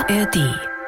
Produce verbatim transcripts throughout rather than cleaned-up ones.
A R D.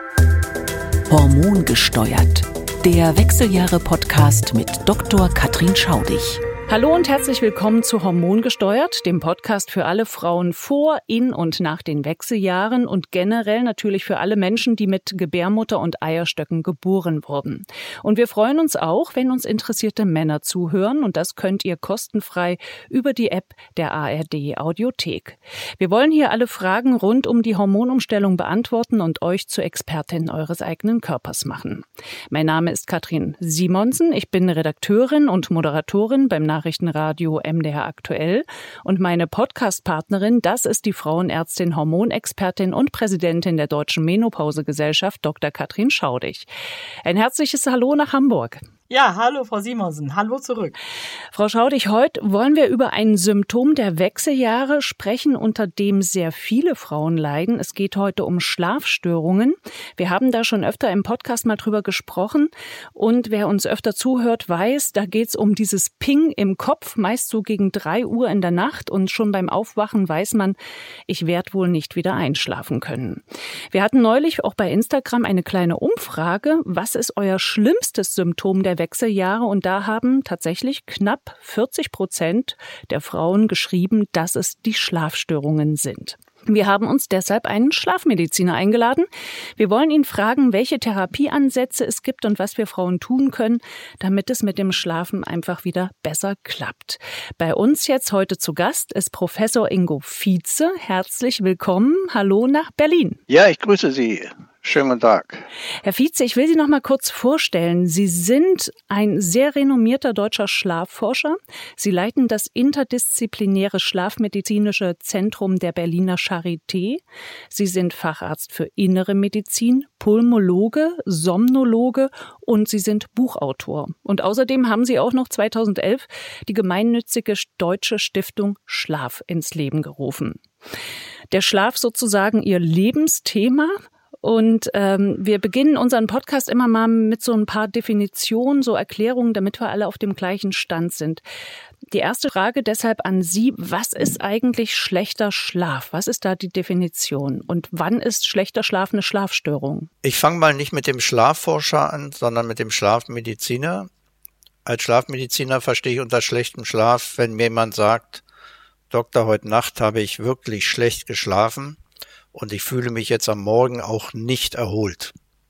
Hormongesteuert. Der Wechseljahre-Podcast mit Doktor Katrin Schaudig. Hallo und herzlich willkommen zu Hormongesteuert, dem Podcast für alle Frauen vor, in und nach den Wechseljahren und generell natürlich für alle Menschen, die mit Gebärmutter und Eierstöcken geboren wurden. Und wir freuen uns auch, wenn uns interessierte Männer zuhören, und das könnt ihr kostenfrei über die App der A R D Audiothek. Wir wollen hier alle Fragen rund um die Hormonumstellung beantworten und euch zur Expertin eures eigenen Körpers machen. Mein Name ist Katrin Simonsen, ich bin Redakteurin und Moderatorin beim Nachrichtenradio M D R Aktuell, und meine Podcast-Partnerin, das ist die Frauenärztin, Hormonexpertin und Präsidentin der Deutschen Menopausegesellschaft, Doktor Katrin Schaudig. Ein herzliches Hallo nach Hamburg. Ja, hallo Frau Simonsen, hallo zurück. Frau Schaudig, heute wollen wir über ein Symptom der Wechseljahre sprechen, unter dem sehr viele Frauen leiden. Es geht heute um Schlafstörungen. Wir haben da schon öfter im Podcast mal drüber gesprochen, und wer uns öfter zuhört, weiß, da geht's um dieses Ping im Kopf, meist so gegen drei Uhr in der Nacht, und schon beim Aufwachen weiß man, ich werde wohl nicht wieder einschlafen können. Wir hatten neulich auch bei Instagram eine kleine Umfrage, was ist euer schlimmstes Symptom der Wechseljahre, und da haben tatsächlich knapp vierzig Prozent der Frauen geschrieben, dass es die Schlafstörungen sind. Wir haben uns deshalb einen Schlafmediziner eingeladen. Wir wollen ihn fragen, welche Therapieansätze es gibt und was wir Frauen tun können, damit es mit dem Schlafen einfach wieder besser klappt. Bei uns jetzt heute zu Gast ist Professor Ingo Vietze. Herzlich willkommen. Hallo nach Berlin. Ja, ich grüße Sie. Schönen guten Tag. Herr Vietze, ich will Sie noch mal kurz vorstellen. Sie sind ein sehr renommierter deutscher Schlafforscher. Sie leiten das interdisziplinäre Schlafmedizinische Zentrum der Berliner Charité. Sie sind Facharzt für Innere Medizin, Pulmologe, Somnologe, und Sie sind Buchautor. Und außerdem haben Sie auch noch zweitausendelf die gemeinnützige Deutsche Stiftung Schlaf ins Leben gerufen. Der Schlaf sozusagen Ihr Lebensthema. Und ähm, wir beginnen unseren Podcast immer mal mit so ein paar Definitionen, so Erklärungen, damit wir alle auf dem gleichen Stand sind. Die erste Frage deshalb an Sie: Was ist eigentlich schlechter Schlaf? Was ist da die Definition? Und wann ist schlechter Schlaf eine Schlafstörung? Ich fange mal nicht mit dem Schlafforscher an, sondern mit dem Schlafmediziner. Als Schlafmediziner verstehe ich unter schlechtem Schlaf, wenn mir jemand sagt, Doktor, heute Nacht habe ich wirklich schlecht geschlafen und ich fühle mich jetzt am Morgen auch nicht erholt.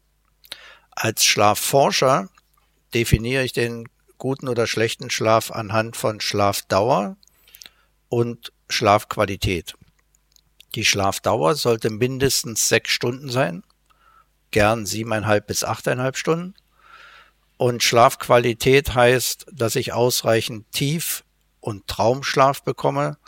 Als Schlafforscher definiere ich den guten oder schlechten Schlaf anhand von Schlafdauer und Schlafqualität. Die Schlafdauer sollte mindestens sechs Stunden sein, gern siebeneinhalb bis achteinhalb Stunden. Und Schlafqualität heißt, dass ich ausreichend Tief- und Traumschlaf bekomme,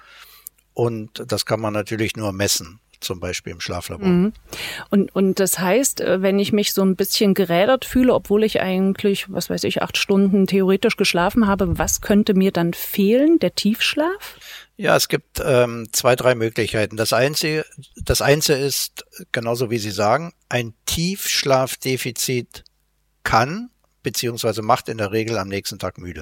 und das kann man natürlich nur messen. Zum Beispiel im Schlaflabor. Mhm. Und, und das heißt, wenn ich mich so ein bisschen gerädert fühle, obwohl ich eigentlich, was weiß ich, acht Stunden theoretisch geschlafen habe, was könnte mir dann fehlen? Der Tiefschlaf? Ja, es gibt ähm, zwei, drei Möglichkeiten. Das Einzige, das Einzige ist, genauso wie Sie sagen, ein Tiefschlafdefizit kann beziehungsweise macht in der Regel am nächsten Tag müde.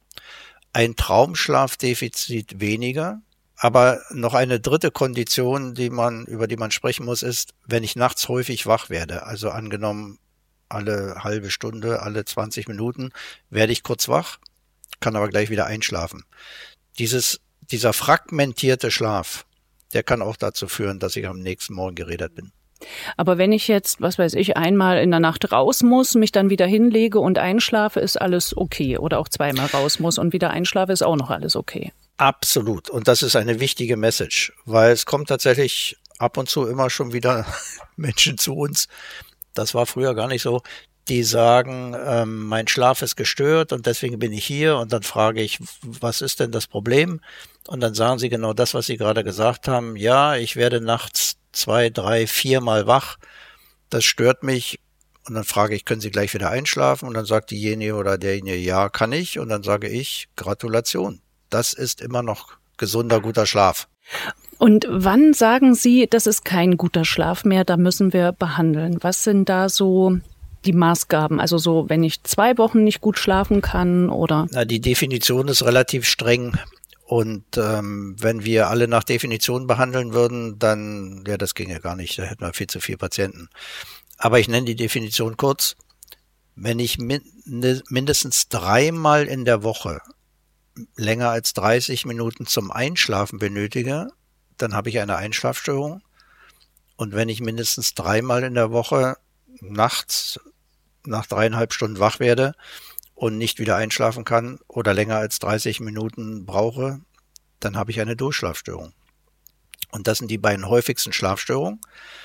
Ein Traumschlafdefizit weniger. Aber noch eine dritte Kondition, die man, über die man sprechen muss, ist, wenn ich nachts häufig wach werde. Also angenommen, alle halbe Stunde, alle zwanzig Minuten werde ich kurz wach, kann aber gleich wieder einschlafen. Dieses, dieser fragmentierte Schlaf, der kann auch dazu führen, dass ich am nächsten Morgen gerädert bin. Aber wenn ich jetzt, was weiß ich, einmal in der Nacht raus muss, mich dann wieder hinlege und einschlafe, ist alles okay. Oder auch zweimal raus muss und wieder einschlafe, ist auch noch alles okay. Absolut. Und das ist eine wichtige Message, weil es kommt tatsächlich ab und zu immer schon wieder Menschen zu uns. Das war früher gar nicht so. Die sagen, ähm, mein Schlaf ist gestört und deswegen bin ich hier. Und dann frage ich, was ist denn das Problem? Und dann sagen sie genau das, was Sie gerade gesagt haben. Ja, ich werde nachts zwei, drei, viermal wach. Das stört mich. Und dann frage ich, können Sie gleich wieder einschlafen? Und dann sagt diejenige oder derjenige, ja, kann ich. Und dann sage ich, Gratulation. Das ist immer noch gesunder, guter Schlaf. Und wann sagen Sie, das ist kein guter Schlaf mehr, da müssen wir behandeln? Was sind da so die Maßgaben? Also so, wenn ich zwei Wochen nicht gut schlafen kann oder? Na, die Definition ist relativ streng. Und ähm, wenn wir alle nach Definition behandeln würden, dann, ja, das ginge gar nicht, da hätten wir viel zu viele Patienten. Aber ich nenne die Definition kurz. Wenn ich min- mindestens dreimal in der Woche länger als dreißig Minuten zum Einschlafen benötige, dann habe ich eine Einschlafstörung. Und wenn ich mindestens dreimal in der Woche nachts nach dreieinhalb Stunden wach werde und nicht wieder einschlafen kann oder länger als dreißig Minuten brauche, dann habe ich eine Durchschlafstörung. Und das sind die beiden häufigsten Schlafstörungen.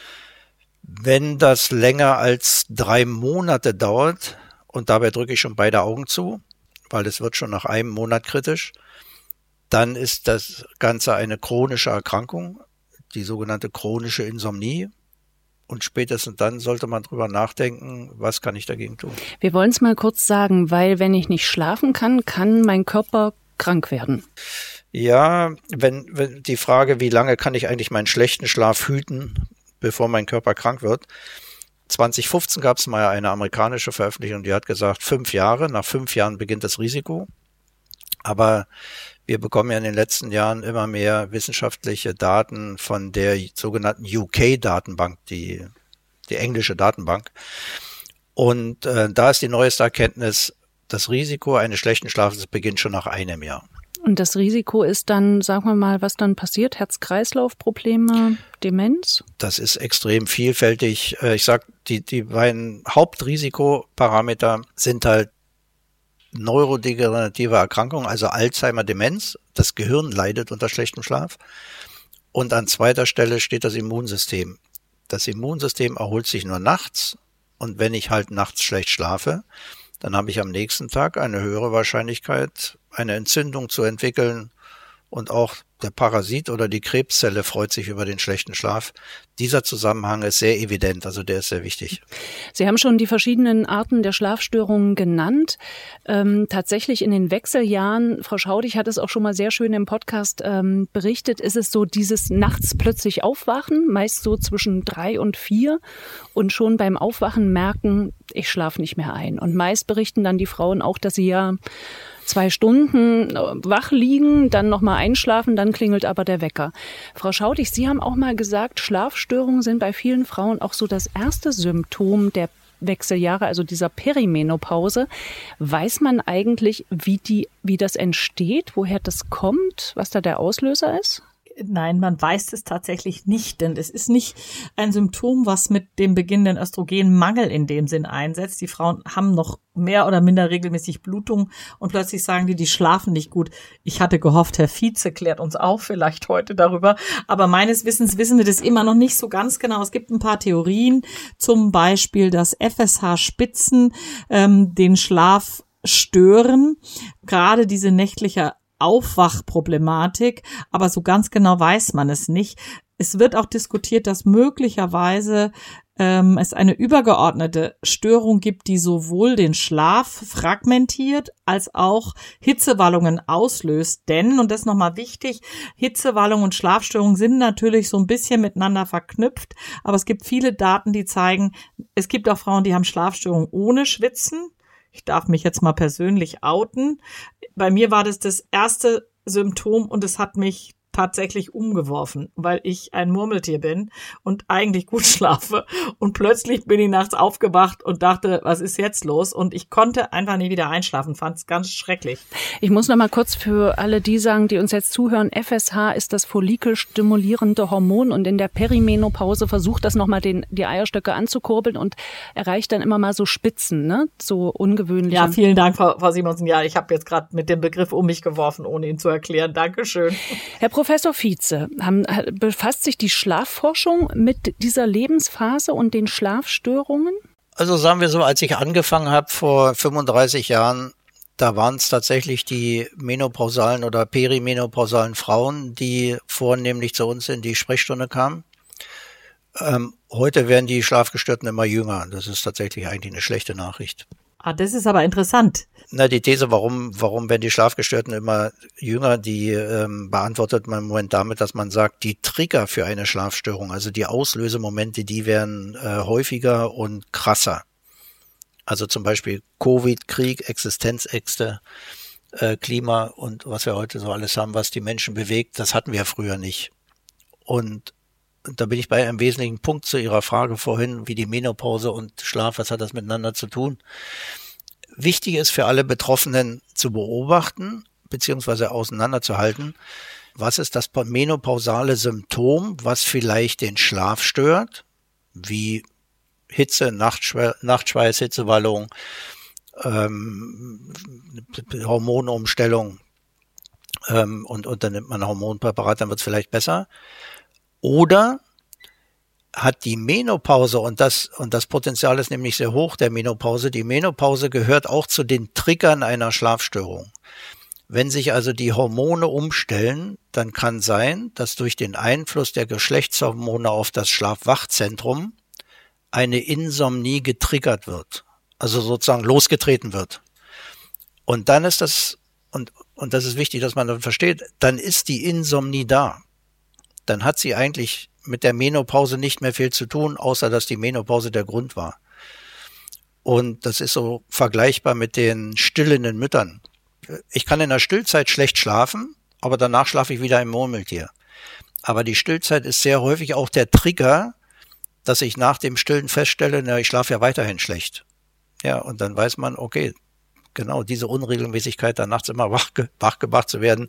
Wenn das länger als drei Monate dauert, und dabei drücke ich schon beide Augen zu, weil es wird schon nach einem Monat kritisch, dann ist das Ganze eine chronische Erkrankung, die sogenannte chronische Insomnie. Und spätestens dann sollte man drüber nachdenken, was kann ich dagegen tun. Wir wollen es mal kurz sagen, weil wenn ich nicht schlafen kann, kann mein Körper krank werden. Ja, wenn, wenn die Frage, wie lange kann ich eigentlich meinen schlechten Schlaf hüten, bevor mein Körper krank wird. zwanzig fünfzehn gab es mal eine amerikanische Veröffentlichung, die hat gesagt, fünf Jahre, nach fünf Jahren beginnt das Risiko. Aber wir bekommen ja in den letzten Jahren immer mehr wissenschaftliche Daten von der sogenannten U K-Datenbank, die, die englische Datenbank. Und äh, da ist die neueste Erkenntnis, das Risiko eines schlechten Schlafes beginnt schon nach einem Jahr. Und das Risiko ist dann, sagen wir mal, was dann passiert? Herz-Kreislauf-Probleme, Demenz? Das ist extrem vielfältig. Ich sag, die, die beiden Hauptrisikoparameter sind halt neurodegenerative Erkrankungen, also Alzheimer, Demenz. Das Gehirn leidet unter schlechtem Schlaf. Und an zweiter Stelle steht das Immunsystem. Das Immunsystem erholt sich nur nachts. Und wenn ich halt nachts schlecht schlafe, dann habe ich am nächsten Tag eine höhere Wahrscheinlichkeit, eine Entzündung zu entwickeln. Und auch der Parasit oder die Krebszelle freut sich über den schlechten Schlaf. Dieser Zusammenhang ist sehr evident, also der ist sehr wichtig. Sie haben schon die verschiedenen Arten der Schlafstörungen genannt. Ähm, tatsächlich in den Wechseljahren, Frau Schaudig hat es auch schon mal sehr schön im Podcast ähm, berichtet, ist es so dieses nachts plötzlich aufwachen, meist so zwischen drei und vier und schon beim Aufwachen merken, ich schlafe nicht mehr ein. Und meist berichten dann die Frauen auch, dass sie ja zwei Stunden wach liegen, dann nochmal einschlafen, dann klingelt aber der Wecker. Frau Schaudig, Sie haben auch mal gesagt, Schlafstörungen sind bei vielen Frauen auch so das erste Symptom der Wechseljahre, also dieser Perimenopause. Weiß man eigentlich, wie die, wie das entsteht, woher das kommt, was da der Auslöser ist? Nein, man weiß es tatsächlich nicht, denn es ist nicht ein Symptom, was mit dem beginnenden Östrogenmangel in dem Sinn einsetzt. Die Frauen haben noch mehr oder minder regelmäßig Blutung und plötzlich sagen die, die schlafen nicht gut. Ich hatte gehofft, Herr Vize klärt uns auf vielleicht heute darüber, aber meines Wissens wissen wir das immer noch nicht so ganz genau. Es gibt ein paar Theorien, zum Beispiel, dass F S H-Spitzen ähm, den Schlaf stören, gerade diese nächtliche Aufwachproblematik, aber so ganz genau weiß man es nicht. Es wird auch diskutiert, dass möglicherweise ähm, es eine übergeordnete Störung gibt, die sowohl den Schlaf fragmentiert als auch Hitzewallungen auslöst. Denn, und das ist nochmal wichtig, Hitzewallung und Schlafstörung sind natürlich so ein bisschen miteinander verknüpft, aber es gibt viele Daten, die zeigen, es gibt auch Frauen, die haben Schlafstörungen ohne Schwitzen. Ich darf mich jetzt mal persönlich outen. Bei mir war das das erste Symptom und es hat mich tatsächlich umgeworfen, weil ich ein Murmeltier bin und eigentlich gut schlafe. Und plötzlich bin ich nachts aufgewacht und dachte, was ist jetzt los? Und ich konnte einfach nie wieder einschlafen, fand es ganz schrecklich. Ich muss noch mal kurz für alle die sagen, die uns jetzt zuhören, F S H ist das follikelstimulierende Hormon und in der Perimenopause versucht das nochmal den die Eierstöcke anzukurbeln und erreicht dann immer mal so Spitzen, ne? So ungewöhnlich. Ja, vielen Dank, Frau, Frau Simonsen. Ja, ich habe jetzt gerade mit dem Begriff um mich geworfen, ohne ihn zu erklären. Dankeschön. Herr Professor Vize, haben, befasst sich die Schlafforschung mit dieser Lebensphase und den Schlafstörungen? Also sagen wir so, als ich angefangen habe vor fünfunddreißig Jahren, da waren es tatsächlich die menopausalen oder perimenopausalen Frauen, die vornehmlich zu uns in die Sprechstunde kamen. Ähm, heute werden die Schlafgestörten immer jünger. Das ist tatsächlich eigentlich eine schlechte Nachricht. Ah, das ist aber interessant. Na, die These, warum, warum werden die Schlafgestörten immer jünger, die ähm, beantwortet man im Moment damit, dass man sagt, die Trigger für eine Schlafstörung, also die Auslösemomente, die werden äh, häufiger und krasser. Also zum Beispiel Covid, Krieg, Existenzängste, äh, Klima und was wir heute so alles haben, was die Menschen bewegt, das hatten wir früher nicht. Und da bin ich bei einem wesentlichen Punkt zu Ihrer Frage vorhin, wie die Menopause und Schlaf, was hat das miteinander zu tun? Wichtig ist für alle Betroffenen zu beobachten, beziehungsweise auseinanderzuhalten, was ist das menopausale Symptom, was vielleicht den Schlaf stört, wie Hitze, Nachtschwe- Nachtschweiß, Hitzewallung, ähm, Hormonumstellung ähm, und, und dann nimmt man ein Hormonpräparat, dann wird es vielleicht besser. Oder hat die Menopause, und das, und das Potenzial ist nämlich sehr hoch der Menopause, die Menopause gehört auch zu den Triggern einer Schlafstörung. Wenn sich also die Hormone umstellen, dann kann sein, dass durch den Einfluss der Geschlechtshormone auf das Schlaf-Wach-Zentrum eine Insomnie getriggert wird, also sozusagen losgetreten wird. Und dann ist das, und, und das ist wichtig, dass man das versteht, dann ist die Insomnie da. Dann hat sie eigentlich mit der Menopause nicht mehr viel zu tun, außer dass die Menopause der Grund war. Und das ist so vergleichbar mit den stillenden Müttern. Ich kann in der Stillzeit schlecht schlafen, aber danach schlafe ich wieder im Murmeltier. Aber die Stillzeit ist sehr häufig auch der Trigger, dass ich nach dem Stillen feststelle, na, ich schlafe ja weiterhin schlecht. Ja, und dann weiß man, okay, genau diese Unregelmäßigkeit, da nachts immer wach, wach gemacht zu werden,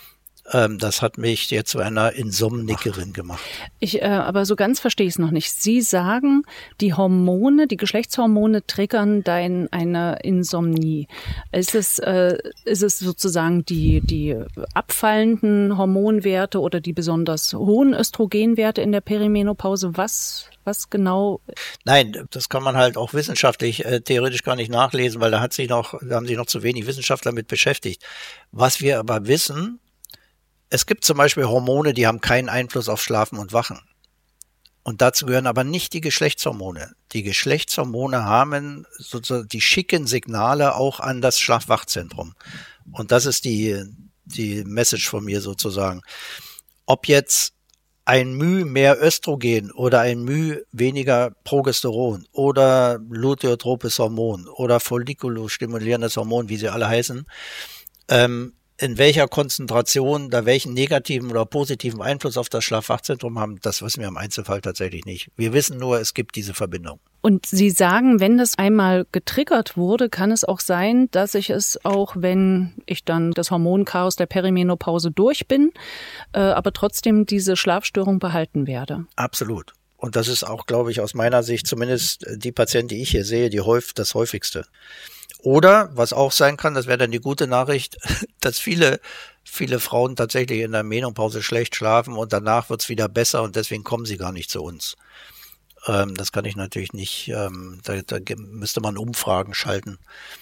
das hat mich jetzt zu einer Insomnikerin gemacht. Ich, äh, aber so ganz verstehe ich es noch nicht. Sie sagen, die Hormone, die Geschlechtshormone triggern dein eine Insomnie. Ist es, äh, ist es sozusagen die, die abfallenden Hormonwerte oder die besonders hohen Östrogenwerte in der Perimenopause? Was, was genau? Nein, das kann man halt auch wissenschaftlich äh, theoretisch gar nicht nachlesen, weil da hat sich noch, da haben sich noch zu wenig Wissenschaftler mit beschäftigt. Was wir aber wissen, es gibt zum Beispiel Hormone, die haben keinen Einfluss auf Schlafen und Wachen. Und dazu gehören aber nicht die Geschlechtshormone. Die Geschlechtshormone haben sozusagen, die schicken Signale auch an das Schlaf-Wach-Zentrum. Und das ist die, die Message von mir sozusagen. Ob jetzt ein Müh mehr Östrogen oder ein Müh weniger Progesteron oder luteotropes Hormon oder follikulostimulierendes Hormon, wie sie alle heißen, ähm, in welcher Konzentration, da welchen negativen oder positiven Einfluss auf das Schlaf-Wach-Zentrum haben, das wissen wir im Einzelfall tatsächlich nicht. Wir wissen nur, es gibt diese Verbindung. Und Sie sagen, wenn das einmal getriggert wurde, kann es auch sein, dass ich es auch, wenn ich dann das Hormonchaos der Perimenopause durch bin, äh, aber trotzdem diese Schlafstörung behalten werde. Absolut. Und das ist auch, glaube ich, aus meiner Sicht zumindest die Patienten, die ich hier sehe, die häufig, das häufigste. Oder, was auch sein kann, das wäre dann die gute Nachricht, dass viele, viele Frauen tatsächlich in der Menopause schlecht schlafen und danach wird's wieder besser und deswegen kommen sie gar nicht zu uns. Ähm, das kann ich natürlich nicht, ähm, da, da müsste man Umfragen schalten.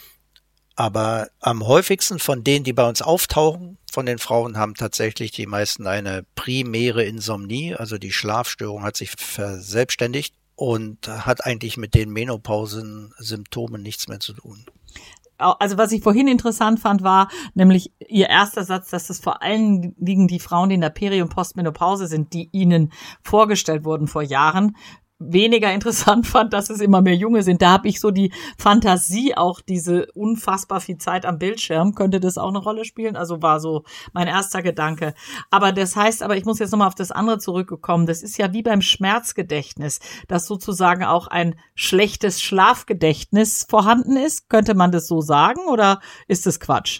Aber am häufigsten von denen, die bei uns auftauchen, von den Frauen, haben tatsächlich die meisten eine primäre Insomnie, also die Schlafstörung hat sich verselbstständigt und hat eigentlich mit den Menopausen-Symptomen nichts mehr zu tun. Also was ich vorhin interessant fand, war nämlich Ihr erster Satz, dass das vor allen Dingen die Frauen, die in der Peri- und Postmenopause sind, die Ihnen vorgestellt wurden vor Jahren, weniger interessant fand, dass es immer mehr Junge sind. Da habe ich so die Fantasie, auch diese unfassbar viel Zeit am Bildschirm, könnte das auch eine Rolle spielen? Also war so mein erster Gedanke. Aber das heißt, aber ich muss jetzt nochmal auf das andere zurückkommen. Das ist ja wie beim Schmerzgedächtnis, dass sozusagen auch ein schlechtes Schlafgedächtnis vorhanden ist. Könnte man das so sagen oder ist das Quatsch?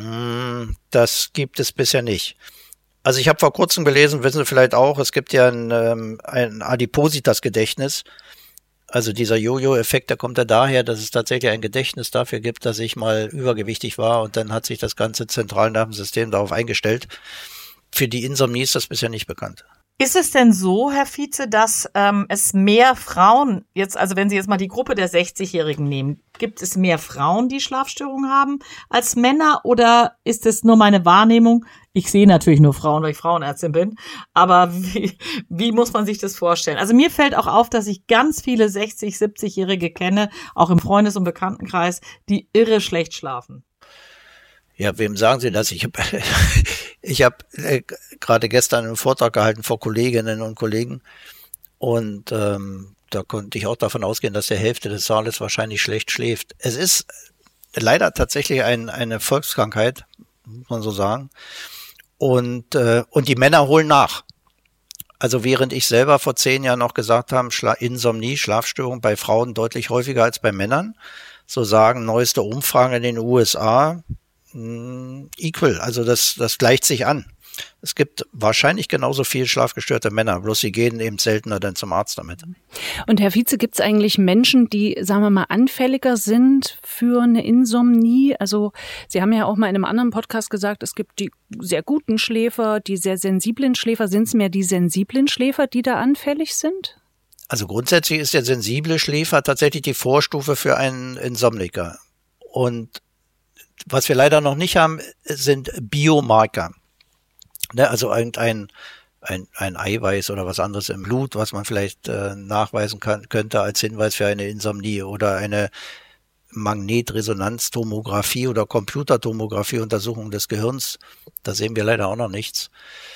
Das gibt es bisher nicht. Also ich habe vor kurzem gelesen, wissen Sie vielleicht auch, es gibt ja ein, ähm, ein Adipositas-Gedächtnis. Also dieser Jojo-Effekt, der kommt ja daher, dass es tatsächlich ein Gedächtnis dafür gibt, dass ich mal übergewichtig war und dann hat sich das ganze Zentralnervensystem darauf eingestellt. Für die Insomnie ist das bisher nicht bekannt. Ist es denn so, Herr Vize, dass ähm, es mehr Frauen, jetzt, also wenn Sie jetzt mal die Gruppe der sechzigjährigen nehmen, gibt es mehr Frauen, die Schlafstörungen haben als Männer oder ist es nur meine Wahrnehmung? Ich sehe natürlich nur Frauen, weil ich Frauenärztin bin, aber wie, wie muss man sich das vorstellen? Also mir fällt auch auf, dass ich ganz viele sechzig-, siebzigjährige kenne, auch im Freundes- und Bekanntenkreis, die irre schlecht schlafen. Ja, wem sagen Sie das? Ich habe ich hab, äh, gerade gestern einen Vortrag gehalten vor Kolleginnen und Kollegen und ähm, da konnte ich auch davon ausgehen, dass die Hälfte des Saales wahrscheinlich schlecht schläft. Es ist leider tatsächlich ein, eine Volkskrankheit, muss man so sagen. Und, äh, und die Männer holen nach. Also während ich selber vor zehn Jahren noch gesagt habe, Schla- Insomnie, Schlafstörung bei Frauen deutlich häufiger als bei Männern, so sagen neueste Umfragen in den U S A, mh, equal, also das, das gleicht sich an. Es gibt wahrscheinlich genauso viel schlafgestörte Männer, bloß sie gehen eben seltener dann zum Arzt damit. Und Herr Vize, gibt es eigentlich Menschen, die, sagen wir mal, anfälliger sind für eine Insomnie? Also Sie haben ja auch mal in einem anderen Podcast gesagt, es gibt die sehr guten Schläfer, die sehr sensiblen Schläfer. Sind es mehr die sensiblen Schläfer, die da anfällig sind? Also grundsätzlich ist der sensible Schläfer tatsächlich die Vorstufe für einen Insomniker. Und was wir leider noch nicht haben, sind Biomarker. Ne, also irgendein ein, ein Eiweiß oder was anderes im Blut, was man vielleicht äh, nachweisen kann, könnte als Hinweis für eine Insomnie oder eine Magnetresonanztomographie oder Computertomographie-Untersuchung des Gehirns. Da sehen wir leider auch noch nichts.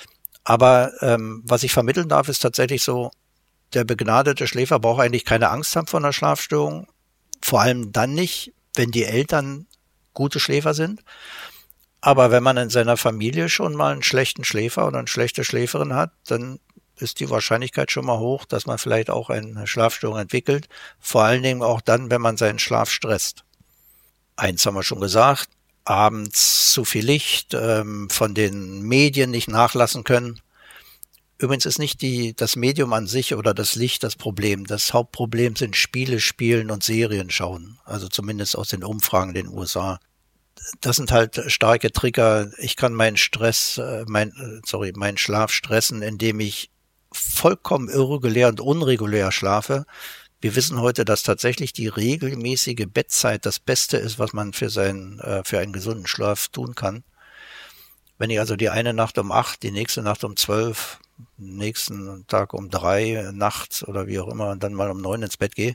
Aber ähm, was ich vermitteln darf, ist tatsächlich so, der begnadete Schläfer braucht eigentlich keine Angst haben vor einer Schlafstörung. Vor allem dann nicht, wenn die Eltern gute Schläfer sind. Aber wenn man in seiner Familie schon mal einen schlechten Schläfer oder eine schlechte Schläferin hat, dann ist die Wahrscheinlichkeit schon mal hoch, dass man vielleicht auch eine Schlafstörung entwickelt. Vor allen Dingen auch dann, wenn man seinen Schlaf stresst. Eins haben wir schon gesagt, abends zu viel Licht, ähm, von den Medien nicht nachlassen können. Übrigens ist nicht die, das Medium an sich oder das Licht das Problem. Das Hauptproblem sind Spiele spielen und Serien schauen. Also zumindest aus den Umfragen in den U S A. Das sind halt starke Trigger. Ich kann meinen Stress, mein, sorry, meinen Schlaf stressen, indem ich vollkommen irregulär und unregulär schlafe. Wir wissen heute, dass tatsächlich die regelmäßige Bettzeit das Beste ist, was man für seinen, für einen gesunden Schlaf tun kann. Wenn ich also die eine Nacht um acht, die nächste Nacht um zwölf, nächsten Tag um drei nachts oder wie auch immer und dann mal um neun ins Bett gehe,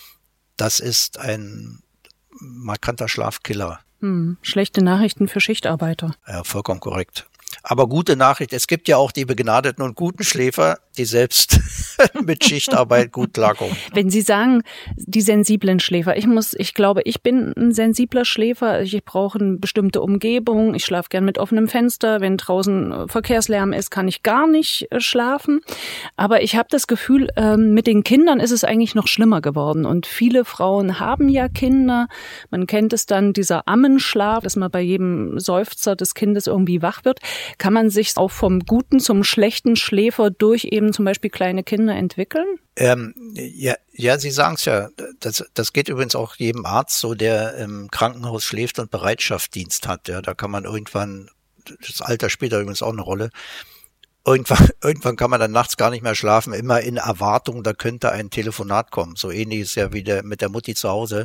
das ist ein markanter Schlafkiller. Hm, schlechte Nachrichten für Schichtarbeiter. Ja, vollkommen korrekt. Aber gute Nachricht, es gibt ja auch die begnadeten und guten Schläfer, die selbst mit Schichtarbeit gut klarkommen. Wenn Sie sagen, die sensiblen Schläfer, ich muss, ich glaube, ich bin ein sensibler Schläfer. Ich brauche eine bestimmte Umgebung. Ich schlafe gern mit offenem Fenster. Wenn draußen Verkehrslärm ist, kann ich gar nicht schlafen. Aber ich habe das Gefühl, mit den Kindern ist es eigentlich noch schlimmer geworden. Und viele Frauen haben ja Kinder. Man kennt es dann, dieser Ammenschlaf, dass man bei jedem Seufzer des Kindes irgendwie wach wird. Kann man sich auch vom guten zum schlechten Schläfer durch eben zum Beispiel kleine Kinder entwickeln? Ähm, ja, ja, Sie sagen es ja. Das, das geht übrigens auch jedem Arzt so, der im Krankenhaus schläft und Bereitschaftsdienst hat. Ja, da kann man irgendwann, das Alter spielt da übrigens auch eine Rolle, irgendwann, irgendwann kann man dann nachts gar nicht mehr schlafen, immer in Erwartung, da könnte ein Telefonat kommen. So ähnlich ist ja wie der, mit der Mutti zu Hause.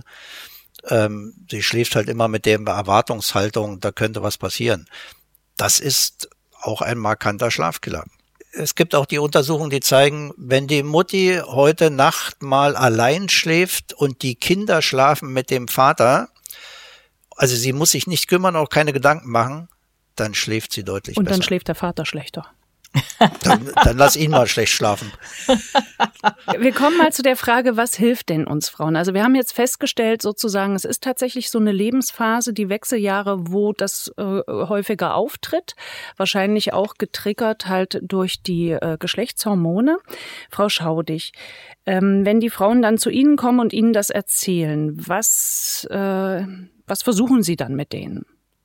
Ähm, sie schläft halt immer mit der Erwartungshaltung, da könnte was passieren. Das ist auch ein markanter Schlafkiller. Es gibt auch die Untersuchungen, die zeigen, wenn die Mutti heute Nacht mal allein schläft und die Kinder schlafen mit dem Vater, also sie muss sich nicht kümmern, auch keine Gedanken machen, dann schläft sie deutlich und besser. Und dann schläft der Vater schlechter. Dann, dann lass ihn mal schlecht schlafen. Wir kommen mal zu der Frage, was hilft denn uns Frauen? Also wir haben jetzt festgestellt, sozusagen, es ist tatsächlich so eine Lebensphase, die Wechseljahre, wo das äh, häufiger auftritt. Wahrscheinlich auch getriggert halt durch die äh, Geschlechtshormone. Frau Schaudig, ähm, wenn die Frauen dann zu Ihnen kommen und Ihnen das erzählen, was, äh, was versuchen Sie dann mit denen?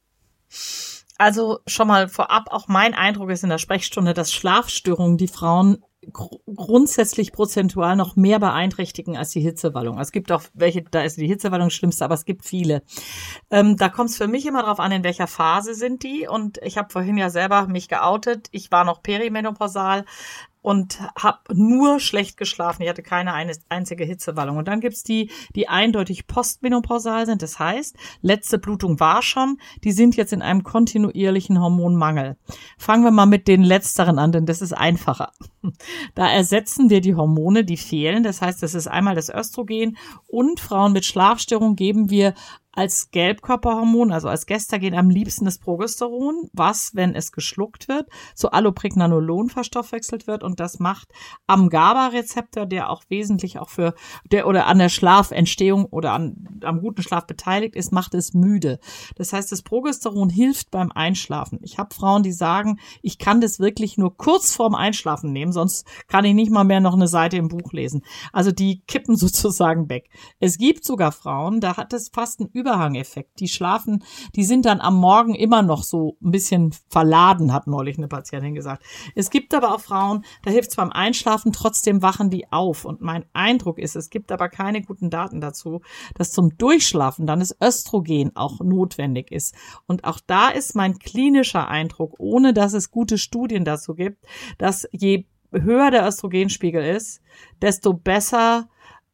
Also schon mal vorab, auch mein Eindruck ist in der Sprechstunde, dass Schlafstörungen die Frauen gr- grundsätzlich prozentual noch mehr beeinträchtigen als die Hitzewallung. Es gibt auch welche, da ist die Hitzewallung das Schlimmste, aber es gibt viele. Ähm, da kommt es für mich immer darauf an, in welcher Phase sind die. Und ich habe vorhin ja selber mich geoutet. Ich war noch perimenopausal und habe nur schlecht geschlafen. Ich hatte keine eine, einzige Hitzewallung. Und dann gibt's die, die eindeutig postmenopausal sind. Das heißt, letzte Blutung war schon, die sind jetzt in einem kontinuierlichen Hormonmangel. Fangen wir mal mit den letzteren an, denn das ist einfacher. Da ersetzen wir die Hormone, die fehlen. Das heißt, das ist einmal das Östrogen und Frauen mit Schlafstörung geben wir als Gelbkörperhormon, also als Gestagen, am liebsten das Progesteron, was, wenn es geschluckt wird, zu Allopregnanolon verstoffwechselt wird und das macht am GABA-Rezeptor, der auch wesentlich auch für, der oder an der Schlafentstehung oder an, am guten Schlaf beteiligt ist, macht es müde. Das heißt, das Progesteron hilft beim Einschlafen. Ich habe Frauen, die sagen, ich kann das wirklich nur kurz vorm Einschlafen nehmen, sonst kann ich nicht mal mehr noch eine Seite im Buch lesen. Also die kippen sozusagen weg. Es gibt sogar Frauen, da hat es fast einen Überhangeffekt. Die schlafen, die sind dann am Morgen immer noch so ein bisschen verladen, hat neulich eine Patientin gesagt. Es gibt aber auch Frauen, da hilft es beim Einschlafen, trotzdem wachen die auf. Und mein Eindruck ist, es gibt aber keine guten Daten dazu, dass zum Durchschlafen dann das Östrogen auch notwendig ist. Und auch da ist mein klinischer Eindruck, ohne dass es gute Studien dazu gibt, dass je höher der Östrogenspiegel ist, desto besser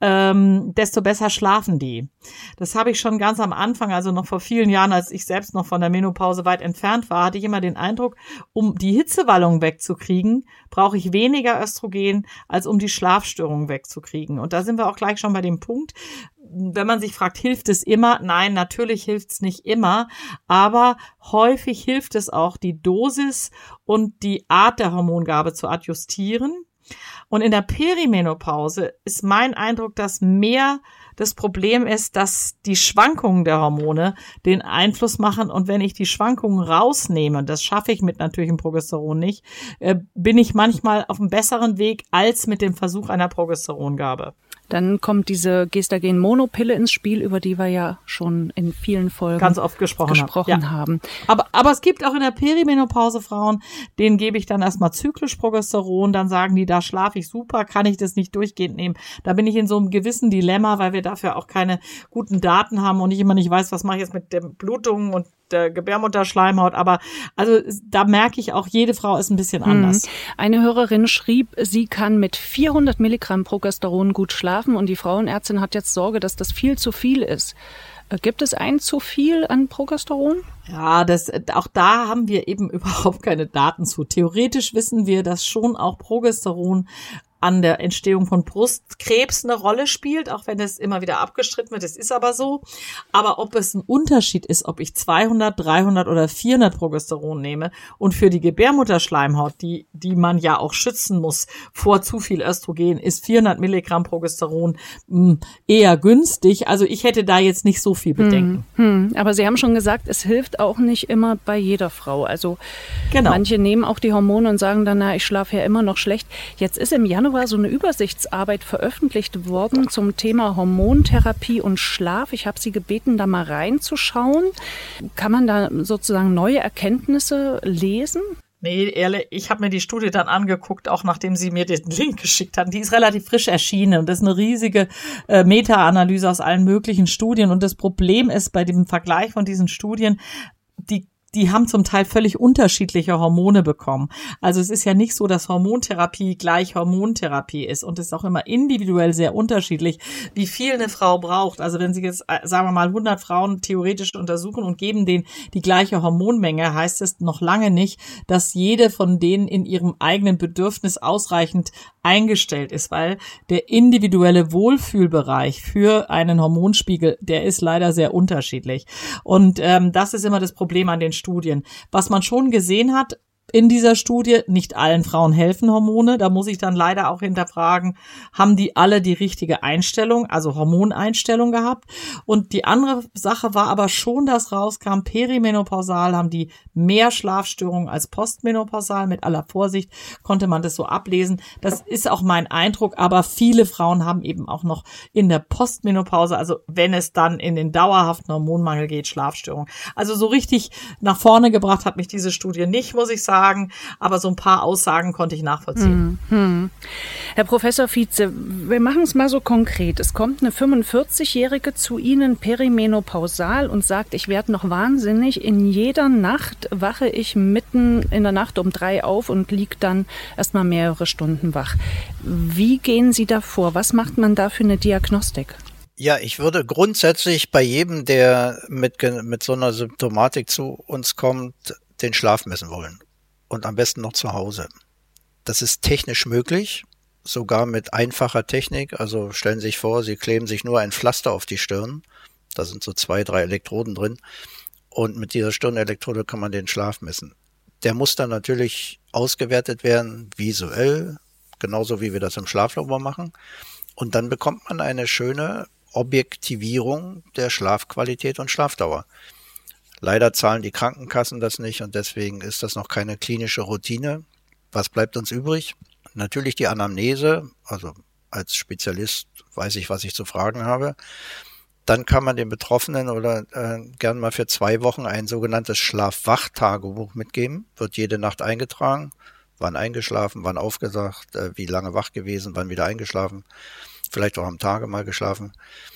Ähm, desto besser schlafen die. Das habe ich schon ganz am Anfang, also noch vor vielen Jahren, als ich selbst noch von der Menopause weit entfernt war, hatte ich immer den Eindruck, um die Hitzewallung wegzukriegen, brauche ich weniger Östrogen, als um die Schlafstörungen wegzukriegen. Und da sind wir auch gleich schon bei dem Punkt, wenn man sich fragt, hilft es immer? Nein, natürlich hilft es nicht immer, aber häufig hilft es auch, die Dosis und die Art der Hormongabe zu adjustieren. Und in der Perimenopause ist mein Eindruck, dass mehr das Problem ist, dass die Schwankungen der Hormone den Einfluss machen. Und wenn ich die Schwankungen rausnehme, das schaffe ich mit natürlichem Progesteron nicht, äh, bin ich manchmal auf einem besseren Weg als mit dem Versuch einer Progesterongabe. Dann kommt diese Gestagen-Monopille ins Spiel, über die wir ja schon in vielen Folgen ganz oft gesprochen, gesprochen ja. haben. Aber, aber es gibt auch in der Perimenopause Frauen, denen gebe ich dann erstmal zyklisch Progesteron, dann sagen die, da schlafe ich super, kann ich das nicht durchgehend nehmen. Da bin ich in so einem gewissen Dilemma, weil wir dafür auch keine guten Daten haben und ich immer nicht weiß, was mache ich jetzt mit der Blutung und der Gebärmutterschleimhaut, aber also da merke ich auch, jede Frau ist ein bisschen anders. Eine Hörerin schrieb, sie kann mit vierhundert Milligramm Progesteron gut schlafen und die Frauenärztin hat jetzt Sorge, dass das viel zu viel ist. Gibt es ein zu viel an Progesteron? Ja, das, auch da haben wir eben überhaupt keine Daten zu. Theoretisch wissen wir, dass schon auch Progesteron an der Entstehung von Brustkrebs eine Rolle spielt, auch wenn es immer wieder abgestritten wird. Das ist aber so. Aber ob es ein Unterschied ist, ob ich zweihundert, dreihundert oder vierhundert Progesteron nehme und für die Gebärmutterschleimhaut, die, die man ja auch schützen muss vor zu viel Östrogen, ist vierhundert Milligramm Progesteron mh, eher günstig. Also ich hätte da jetzt nicht so viel Bedenken. Hm, hm. Aber Sie haben schon gesagt, es hilft auch nicht immer bei jeder Frau. Also genau. Manche nehmen auch die Hormone und sagen dann, na, ich schlafe ja immer noch schlecht. Jetzt ist im Januar war so eine Übersichtsarbeit veröffentlicht worden zum Thema Hormontherapie und Schlaf. Ich habe Sie gebeten, da mal reinzuschauen. Kann man da sozusagen neue Erkenntnisse lesen? Nee, ehrlich, ich habe mir die Studie dann angeguckt, auch nachdem Sie mir den Link geschickt hatten. Die ist relativ frisch erschienen und das ist eine riesige äh, Meta-Analyse aus allen möglichen Studien. Und das Problem ist bei dem Vergleich von diesen Studien, die die haben zum Teil völlig unterschiedliche Hormone bekommen. Also es ist ja nicht so, dass Hormontherapie gleich Hormontherapie ist und es ist auch immer individuell sehr unterschiedlich, wie viel eine Frau braucht. Also wenn Sie jetzt, sagen wir mal, hundert Frauen theoretisch untersuchen und geben denen die gleiche Hormonmenge, heißt es noch lange nicht, dass jede von denen in ihrem eigenen Bedürfnis ausreichend eingestellt ist, weil der individuelle Wohlfühlbereich für einen Hormonspiegel, der ist leider sehr unterschiedlich. Und ähm, das ist immer das Problem an den Studien. Was man schon gesehen hat in dieser Studie, nicht allen Frauen helfen Hormone. Da muss ich dann leider auch hinterfragen, haben die alle die richtige Einstellung, also Hormoneinstellung gehabt? Und die andere Sache war aber schon, dass rauskam, perimenopausal haben die mehr Schlafstörungen als postmenopausal. Mit aller Vorsicht konnte man das so ablesen. Das ist auch mein Eindruck, aber viele Frauen haben eben auch noch in der Postmenopause, also wenn es dann in den dauerhaften Hormonmangel geht, Schlafstörungen. Also so richtig nach vorne gebracht hat mich diese Studie nicht, muss ich sagen. Aber so ein paar Aussagen konnte ich nachvollziehen. Hm, hm. Herr Professor Vietze, wir machen es mal so konkret. Es kommt eine fünfundvierzigjährige zu Ihnen perimenopausal und sagt, ich werde noch wahnsinnig. In jeder Nacht wache ich mitten in der Nacht um drei auf und liege dann erstmal mehrere Stunden wach. Wie gehen Sie da vor? Was macht man da für eine Diagnostik? Ja, ich würde grundsätzlich bei jedem, der mit, mit so einer Symptomatik zu uns kommt, den Schlaf messen wollen. Und am besten noch zu Hause. Das ist technisch möglich, sogar mit einfacher Technik. Also stellen Sie sich vor, Sie kleben sich nur ein Pflaster auf die Stirn. Da sind so zwei, drei Elektroden drin. Und mit dieser Stirnelektrode kann man den Schlaf messen. Der muss dann natürlich ausgewertet werden, visuell, genauso wie wir das im Schlaflabor machen. Und dann bekommt man eine schöne Objektivierung der Schlafqualität und Schlafdauer. Leider zahlen die Krankenkassen das nicht und deswegen ist das noch keine klinische Routine. Was bleibt uns übrig? Natürlich die Anamnese, also als Spezialist weiß ich, was ich zu fragen habe. Dann kann man den Betroffenen oder äh, gern mal für zwei Wochen ein sogenanntes Schlaf-Wach-Tagebuch mitgeben. Wird jede Nacht eingetragen, wann eingeschlafen, wann aufgewacht, äh, wie lange wach gewesen, wann wieder eingeschlafen, vielleicht auch am Tage mal geschlafen.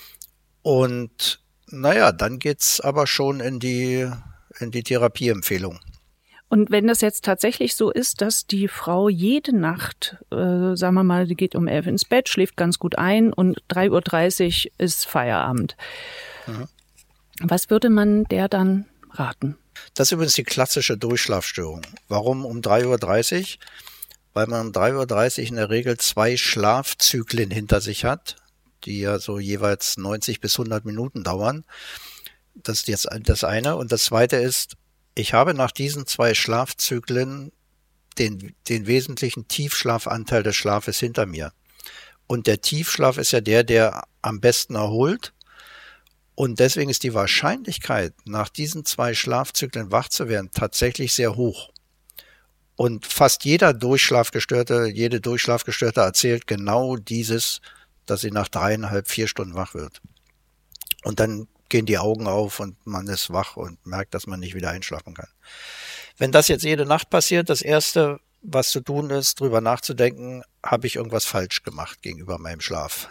Und naja, dann geht's aber schon in die, in die Therapieempfehlung. Und wenn das jetzt tatsächlich so ist, dass die Frau jede Nacht, äh, sagen wir mal, die geht um elf ins Bett, schläft ganz gut ein und drei Uhr dreißig ist Feierabend. Mhm. Was würde man der dann raten? Das ist übrigens die klassische Durchschlafstörung. Warum um drei Uhr dreißig? Weil man um drei Uhr dreißig in der Regel zwei Schlafzyklen hinter sich hat, die ja so jeweils neunzig bis hundert Minuten dauern. Das ist jetzt das eine. Und das zweite ist, ich habe nach diesen zwei Schlafzyklen den, den wesentlichen Tiefschlafanteil des Schlafes hinter mir. Und der Tiefschlaf ist ja der, der am besten erholt. Und deswegen ist die Wahrscheinlichkeit, nach diesen zwei Schlafzyklen wach zu werden, tatsächlich sehr hoch. Und fast jeder Durchschlafgestörte, jede Durchschlafgestörte erzählt genau dieses, dass sie nach dreieinhalb, vier Stunden wach wird. Und dann gehen die Augen auf und man ist wach und merkt, dass man nicht wieder einschlafen kann. Wenn das jetzt jede Nacht passiert, das Erste, was zu tun ist, drüber nachzudenken, habe ich irgendwas falsch gemacht gegenüber meinem Schlaf.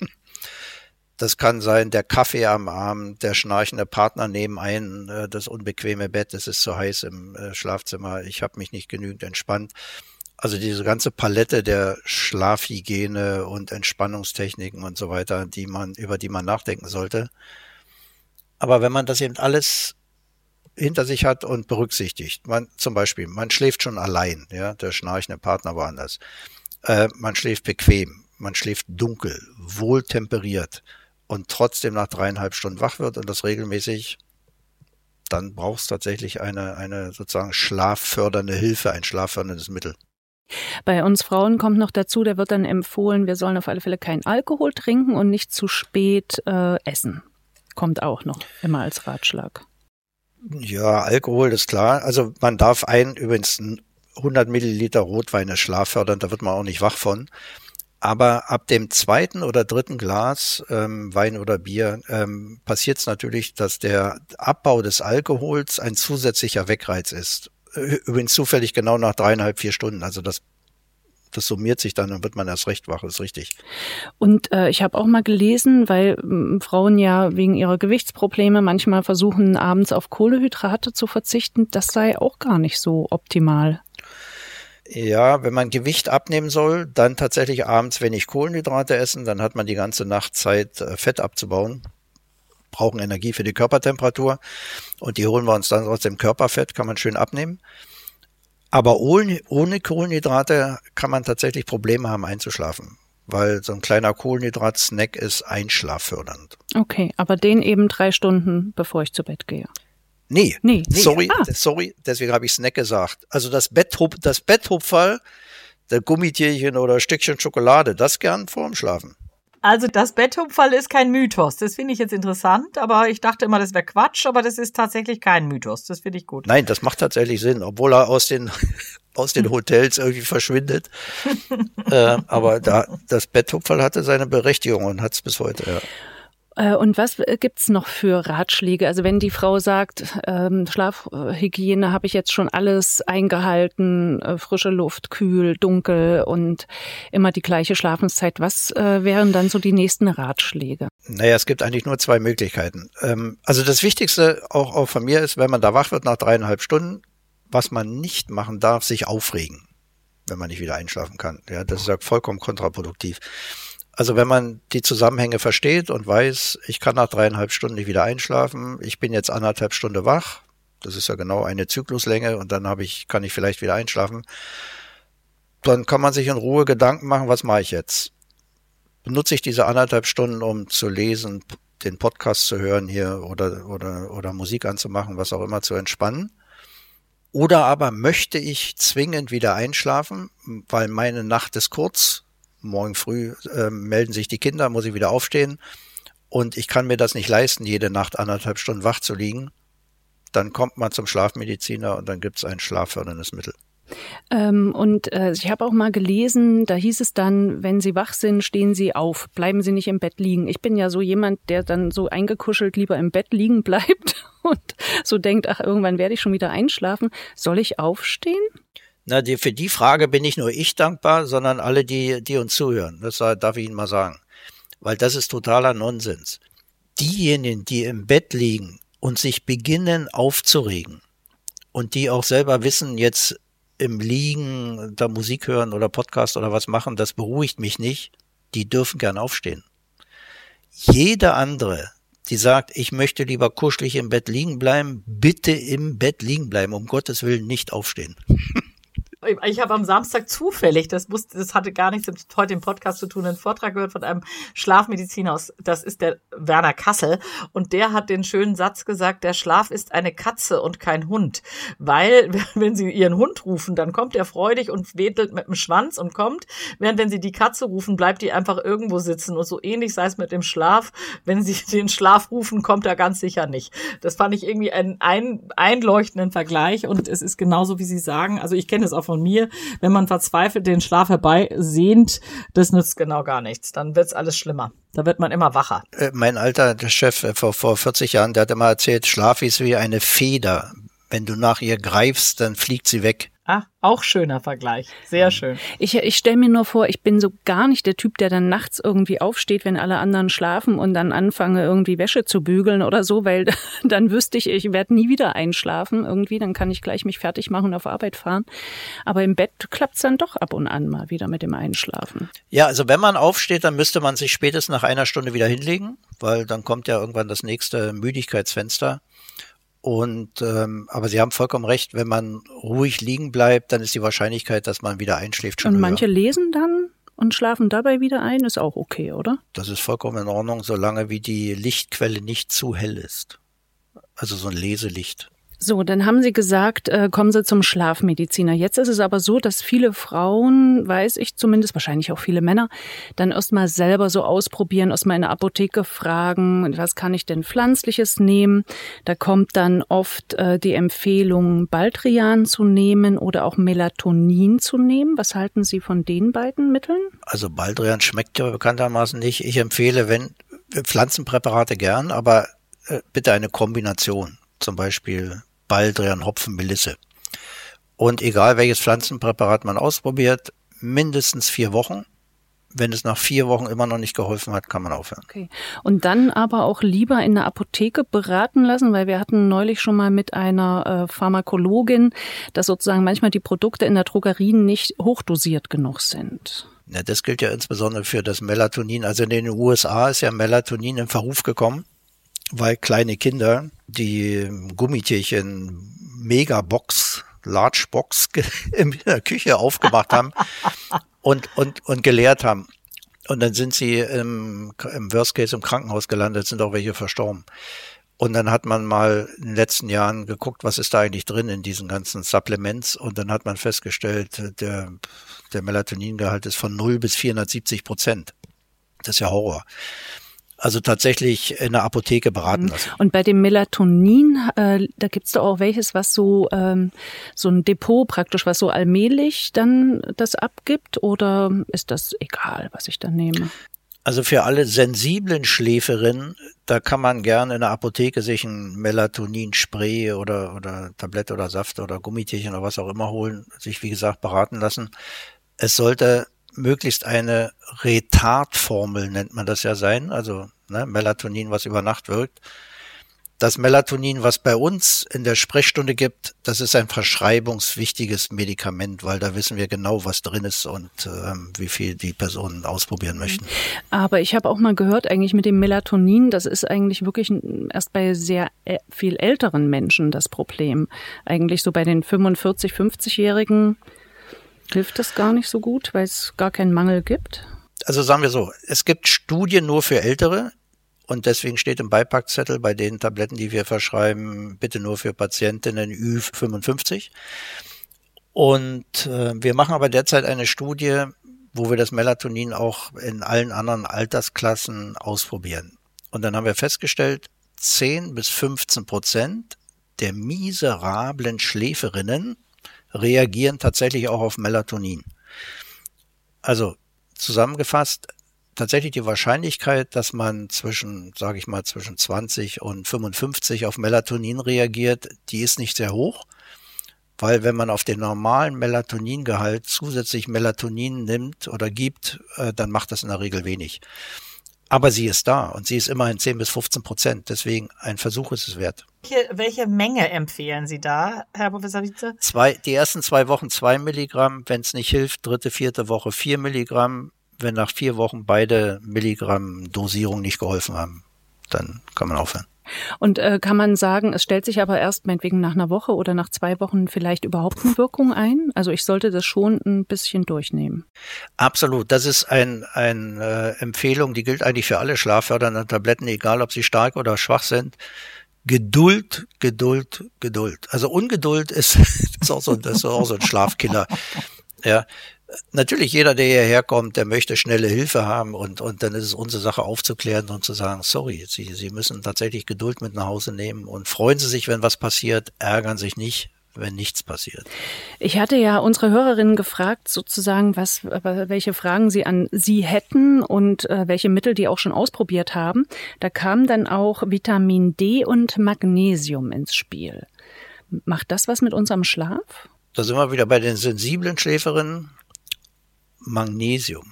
Das kann sein, der Kaffee am Abend, der schnarchende Partner nebenein, das unbequeme Bett, es ist zu heiß im Schlafzimmer, ich habe mich nicht genügend entspannt. Also diese ganze Palette der Schlafhygiene und Entspannungstechniken und so weiter, die man, über die man nachdenken sollte. Aber wenn man das eben alles hinter sich hat und berücksichtigt, man zum Beispiel, man schläft schon allein, ja, der schnarchende Partner war anders, äh, man schläft bequem, man schläft dunkel, wohltemperiert und trotzdem nach dreieinhalb Stunden wach wird und das regelmäßig, dann braucht es tatsächlich eine, eine sozusagen schlaffördernde Hilfe, ein schlafförderndes Mittel. Bei uns Frauen kommt noch dazu, da wird dann empfohlen, wir sollen auf alle Fälle keinen Alkohol trinken und nicht zu spät äh, essen. Kommt auch noch immer als Ratschlag. Ja, Alkohol ist klar. Also man darf ein, übrigens hundert Milliliter Rotwein ist schlaffördernd, da wird man auch nicht wach von. Aber ab dem zweiten oder dritten Glas ähm, Wein oder Bier ähm, passiert es natürlich, dass der Abbau des Alkohols ein zusätzlicher Wegreiz ist. Übrigens zufällig genau nach dreieinhalb, vier Stunden. Also das Das summiert sich dann und wird man erst recht wach, ist richtig. Und äh, ich habe auch mal gelesen, weil ähm, Frauen ja wegen ihrer Gewichtsprobleme manchmal versuchen, abends auf Kohlenhydrate zu verzichten. Das sei auch gar nicht so optimal. Ja, wenn man Gewicht abnehmen soll, dann tatsächlich abends wenig Kohlenhydrate essen. Dann hat man die ganze Nacht Zeit, Fett abzubauen. Brauchen Energie für die Körpertemperatur. Und die holen wir uns dann aus dem Körperfett, kann man schön abnehmen. Aber ohne, ohne Kohlenhydrate kann man tatsächlich Probleme haben, einzuschlafen, weil so ein kleiner Kohlenhydrat-Snack ist einschlaffördernd. Okay, aber den eben drei Stunden, bevor ich zu Bett gehe. Nee, nee. sorry, ah. sorry, deswegen habe ich Snack gesagt. Also das Betthub, das Betthupferl, der Gummitierchen oder Stückchen Schokolade, das gern vorm Schlafen. Also das Betthupferl ist kein Mythos. Das finde ich jetzt interessant, aber ich dachte immer, das wäre Quatsch, aber das ist tatsächlich kein Mythos. Das finde ich gut. Nein, das macht tatsächlich Sinn, obwohl er aus den aus den Hotels irgendwie verschwindet. äh, aber da, das Betthupferl hatte seine Berechtigung und hat es bis heute, ja. Und was gibt's noch für Ratschläge? Also wenn die Frau sagt, ähm, Schlafhygiene habe ich jetzt schon alles eingehalten, äh, frische Luft, kühl, dunkel und immer die gleiche Schlafenszeit, was äh, wären dann so die nächsten Ratschläge? Naja, es gibt eigentlich nur zwei Möglichkeiten. Ähm, also das Wichtigste auch, auch von mir ist, wenn man da wach wird nach dreieinhalb Stunden, was man nicht machen darf, sich aufregen, wenn man nicht wieder einschlafen kann. Ja, das ist ja vollkommen kontraproduktiv. Also wenn man die Zusammenhänge versteht und weiß, ich kann nach dreieinhalb Stunden nicht wieder einschlafen, ich bin jetzt anderthalb Stunden wach, das ist ja genau eine Zykluslänge und dann habe ich, kann ich vielleicht wieder einschlafen, dann kann man sich in Ruhe Gedanken machen, was mache ich jetzt? Benutze ich diese anderthalb Stunden, um zu lesen, den Podcast zu hören hier oder, oder, oder Musik anzumachen, was auch immer, zu entspannen. Oder aber möchte ich zwingend wieder einschlafen, weil meine Nacht ist kurz. Morgen früh äh, melden sich die Kinder, muss ich wieder aufstehen. Und ich kann mir das nicht leisten, jede Nacht anderthalb Stunden wach zu liegen. Dann kommt man zum Schlafmediziner und dann gibt es ein schlafförderndes Mittel. Ähm, und äh, ich habe auch mal gelesen, da hieß es dann, wenn Sie wach sind, stehen Sie auf, bleiben Sie nicht im Bett liegen. Ich bin ja so jemand, der dann so eingekuschelt lieber im Bett liegen bleibt und so denkt, ach, irgendwann werde ich schon wieder einschlafen. Soll ich aufstehen? Na, die, für die Frage bin nicht nur ich dankbar, sondern alle, die, die uns zuhören. Das darf ich Ihnen mal sagen. Weil das ist totaler Nonsens. Diejenigen, die im Bett liegen und sich beginnen aufzuregen und die auch selber wissen, jetzt im Liegen da Musik hören oder Podcast oder was machen, das beruhigt mich nicht, die dürfen gern aufstehen. Jede andere, die sagt, ich möchte lieber kuschelig im Bett liegen bleiben, bitte im Bett liegen bleiben, um Gottes Willen nicht aufstehen. Ich habe am Samstag zufällig, das wusste, das hatte gar nichts mit heute im Podcast zu tun, einen Vortrag gehört von einem Schlafmediziner aus, das ist der Werner Kassel, und der hat den schönen Satz gesagt, der Schlaf ist eine Katze und kein Hund, weil wenn Sie Ihren Hund rufen, dann kommt er freudig und wedelt mit dem Schwanz und kommt, während wenn Sie die Katze rufen, bleibt die einfach irgendwo sitzen, und so ähnlich sei es mit dem Schlaf, wenn Sie den Schlaf rufen, kommt er ganz sicher nicht. Das fand ich irgendwie einen ein, einleuchtenden Vergleich, und es ist genauso, wie Sie sagen, also ich kenne es auch von mir, wenn man verzweifelt den Schlaf herbeisehnt, das nützt genau gar nichts. Dann wird's alles schlimmer. Da wird man immer wacher. Äh, mein alter der Chef äh, vor, vor vierzig Jahren, der hat immer erzählt, Schlaf ist wie eine Feder. Wenn du nach ihr greifst, dann fliegt sie weg. Ah, auch schöner Vergleich. Sehr schön. Ich, ich stelle mir nur vor, ich bin so gar nicht der Typ, der dann nachts irgendwie aufsteht, wenn alle anderen schlafen und dann anfange, irgendwie Wäsche zu bügeln oder so, weil dann wüsste ich, ich werde nie wieder einschlafen irgendwie, dann kann ich gleich mich fertig machen und auf Arbeit fahren. Aber im Bett klappt's dann doch ab und an mal wieder mit dem Einschlafen. Ja, also wenn man aufsteht, dann müsste man sich spätestens nach einer Stunde wieder hinlegen, weil dann kommt ja irgendwann das nächste Müdigkeitsfenster. Und ähm, aber Sie haben vollkommen recht, wenn man ruhig liegen bleibt, dann ist die Wahrscheinlichkeit, dass man wieder einschläft, schon höher. Und manche lesen dann und schlafen dabei wieder ein, ist auch okay, oder? Das ist vollkommen in Ordnung, solange wie die Lichtquelle nicht zu hell ist. Also so ein Leselicht. So, dann haben Sie gesagt, äh, kommen Sie zum Schlafmediziner. Jetzt ist es aber so, dass viele Frauen, weiß ich zumindest, wahrscheinlich auch viele Männer, dann erstmal selber so ausprobieren, erstmal in der Apotheke fragen, was kann ich denn Pflanzliches nehmen? Da kommt dann oft äh, die Empfehlung, Baldrian zu nehmen oder auch Melatonin zu nehmen. Was halten Sie von den beiden Mitteln? Also Baldrian schmeckt ja bekanntermaßen nicht. Ich empfehle, wenn Pflanzenpräparate gern, aber äh, bitte eine Kombination. Zum Beispiel Baldrian, Hopfen, Melisse. Und egal welches Pflanzenpräparat man ausprobiert, mindestens vier Wochen. Wenn es nach vier Wochen immer noch nicht geholfen hat, kann man aufhören. Okay. Und dann aber auch lieber in der Apotheke beraten lassen, weil wir hatten neulich schon mal mit einer äh, Pharmakologin, dass sozusagen manchmal die Produkte in der Drogerie nicht hochdosiert genug sind. Ja, das gilt ja insbesondere für das Melatonin. Also in den U S A ist ja Melatonin in Verruf gekommen, weil kleine Kinder die Gummitierchen Megabox, Large Box in der Küche aufgemacht haben und, und, und geleert haben. Und dann sind sie im, im Worst Case im Krankenhaus gelandet, sind auch welche verstorben. Und dann hat man mal in den letzten Jahren geguckt, was ist da eigentlich drin in diesen ganzen Supplements. Und dann hat man festgestellt, der, der Melatoningehalt ist von null bis vierhundertsiebzig Prozent. Das ist ja Horror. Also tatsächlich in der Apotheke beraten lassen. Und bei dem Melatonin, äh, da gibt's doch auch welches, was so ähm, so ein Depot praktisch, was so allmählich dann das abgibt, oder ist das egal, was ich dann nehme? Also für alle sensiblen Schläferinnen, da kann man gerne in der Apotheke sich ein Melatonin-Spray oder oder Tablette oder Saft oder Gummitierchen oder was auch immer holen, sich wie gesagt beraten lassen. Es sollte möglichst eine Retardformel, nennt man das ja sein, also ne, Melatonin, was über Nacht wirkt. Das Melatonin, was bei uns in der Sprechstunde gibt, das ist ein verschreibungswichtiges Medikament, weil da wissen wir genau, was drin ist und ähm, wie viel die Personen ausprobieren möchten. Aber ich habe auch mal gehört, eigentlich mit dem Melatonin, das ist eigentlich wirklich erst bei sehr viel älteren Menschen das Problem. Eigentlich so bei den fünfundvierzig-, fünfzigjährigen hilft das gar nicht so gut, weil es gar keinen Mangel gibt? Also sagen wir so, es gibt Studien nur für Ältere Und deswegen steht im Beipackzettel bei den Tabletten, die wir verschreiben, bitte nur für Patientinnen Ü fünfundfünfzig. Und äh, wir machen aber derzeit eine Studie, wo wir das Melatonin auch in allen anderen Altersklassen ausprobieren. Und dann haben wir festgestellt, zehn bis fünfzehn Prozent der miserablen Schläferinnen reagieren tatsächlich auch auf Melatonin. Also zusammengefasst, tatsächlich die Wahrscheinlichkeit, dass man zwischen, sage ich mal, zwischen zwanzig und fünfundfünfzig auf Melatonin reagiert, die ist nicht sehr hoch, weil wenn man auf den normalen Melatoningehalt zusätzlich Melatonin nimmt oder gibt, dann macht das in der Regel wenig. Aber sie ist da und sie ist immerhin zehn bis fünfzehn Prozent, deswegen ein Versuch ist es wert. Welche, welche Menge empfehlen Sie da, Herr Professor Wietze? Zwei, die ersten zwei Wochen zwei Milligramm, wenn es nicht hilft, dritte, vierte Woche vier Milligramm. Wenn nach vier Wochen beide Milligramm Dosierung nicht geholfen haben, dann kann man aufhören. Und äh, kann man sagen, es stellt sich aber erst meinetwegen nach einer Woche oder nach zwei Wochen vielleicht überhaupt eine Wirkung ein? Also ich sollte das schon ein bisschen durchnehmen. Absolut. Das ist ein, ein äh, Empfehlung, die gilt eigentlich für alle schlaffördernden Tabletten, egal ob sie stark oder schwach sind. Geduld, Geduld, Geduld. Also Ungeduld ist, ist, auch, so, das ist auch so ein Schlafkiller. Ja. Natürlich, jeder, der hierher kommt, der möchte schnelle Hilfe haben und, und dann ist es unsere Sache aufzuklären und zu sagen, sorry, Sie, Sie müssen tatsächlich Geduld mit nach Hause nehmen und freuen Sie sich, wenn was passiert, ärgern sich nicht, wenn nichts passiert. Ich hatte ja unsere Hörerinnen gefragt, sozusagen, was, welche Fragen sie an Sie hätten und äh, welche Mittel die auch schon ausprobiert haben. Da kam dann auch Vitamin D und Magnesium ins Spiel. Macht das was mit unserem Schlaf? Da sind wir wieder bei den sensiblen Schläferinnen. Magnesium,